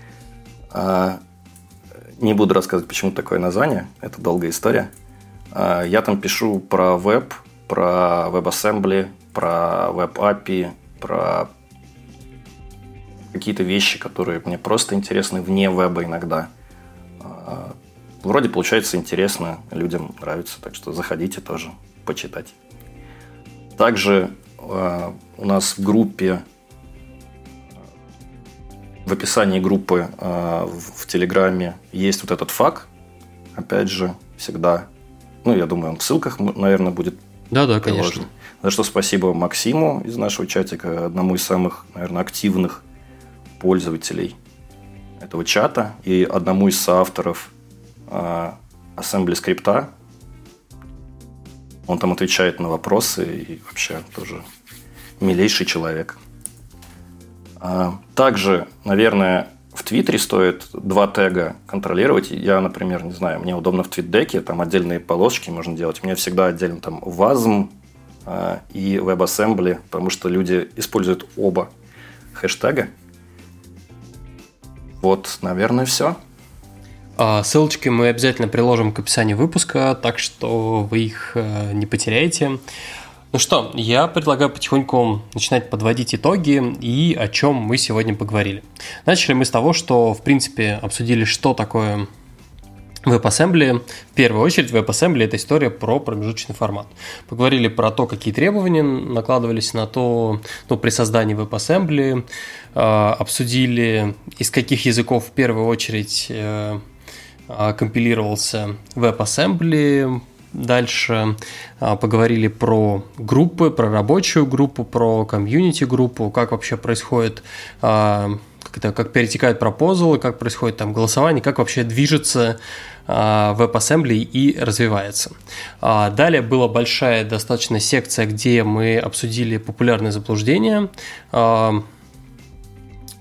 Не буду рассказывать, почему такое название, это долгая история. Я там пишу про веб, про WebAssembly, про Web-API, про какие-то вещи, которые мне просто интересны вне веба иногда. Вроде получается интересно, людям нравится, так что заходите тоже почитать. Также у нас в группе, в описании группы в Телеграме есть вот этот фак. Опять же, всегда, я думаю, он в ссылках, наверное, будет. Да, конечно. За что спасибо Максиму из нашего чатика, одному из самых, наверное, активных пользователей этого чата и одному из соавторов Assembly скрипта. Он там отвечает на вопросы и вообще тоже милейший человек. Также, наверное, в Твиттере стоит 2 тега контролировать. Я, например, не знаю, мне удобно в TweetDeck, там отдельные полосочки можно делать. У меня всегда отдельно там WASM и WebAssembly, потому что люди используют оба хэштега. Вот, наверное, все. Ссылочки мы обязательно приложим к описанию выпуска, так что вы их не потеряете. Ну что, я предлагаю потихоньку начинать подводить итоги и о чем мы сегодня поговорили. Начали мы с того, что, в принципе, обсудили, что такое WebAssembly. В первую очередь, WebAssembly – это история про промежуточный формат. Поговорили про то, какие требования накладывались на то, при создании WebAssembly. Обсудили, из каких языков в первую очередь компилировался WebAssembly. Дальше поговорили про группы, про рабочую группу, про комьюнити-группу, как вообще происходит, как перетекают пропозалы, как происходит там голосование, как вообще движется WebAssembly и развивается. Далее была большая достаточно секция, где мы обсудили популярные заблуждения.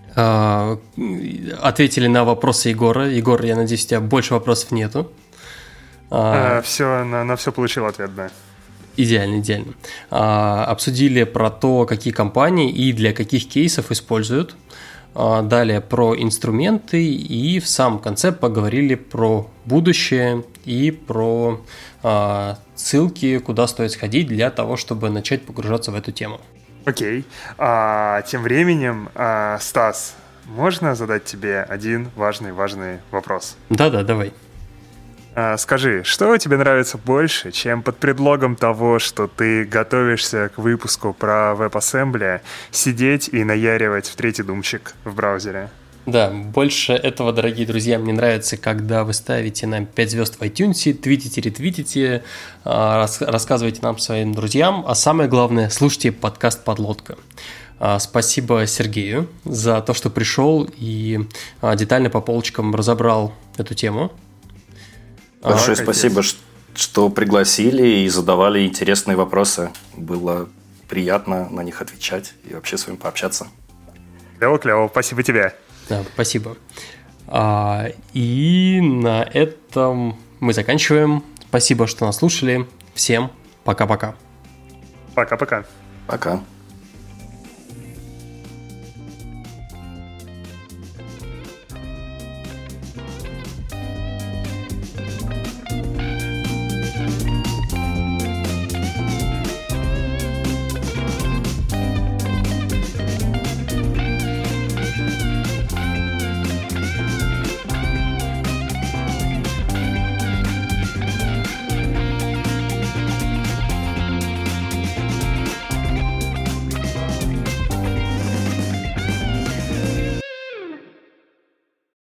Ответили на вопросы Егора. Егор, я надеюсь, у тебя больше вопросов нету. На все получил ответ, да. Идеально. Обсудили про то, какие компании и для каких кейсов используют. Далее про инструменты и в самом конце поговорили про будущее и про ссылки, куда стоит сходить для того, чтобы начать погружаться в эту тему. Окей. Тем временем, Стас, можно задать тебе один важный вопрос? Да, давай. Скажи, что тебе нравится больше, чем под предлогом того, что ты готовишься к выпуску про WebAssembly, сидеть и наяривать в третий думчик в браузере? Да, больше этого, дорогие друзья, мне нравится, когда вы ставите нам 5 звезд в iTunes, твитите, ретвитите, рассказывайте нам своим друзьям, а самое главное, слушайте подкаст «Подлодка». Спасибо Сергею за то, что пришел и детально по полочкам разобрал эту тему. Большое спасибо, что пригласили и задавали интересные вопросы. Было приятно на них отвечать и вообще с вами пообщаться. Клево, спасибо тебе. Да, спасибо. И на этом мы заканчиваем. Спасибо, что нас слушали. Всем пока-пока. Пока-пока. Пока.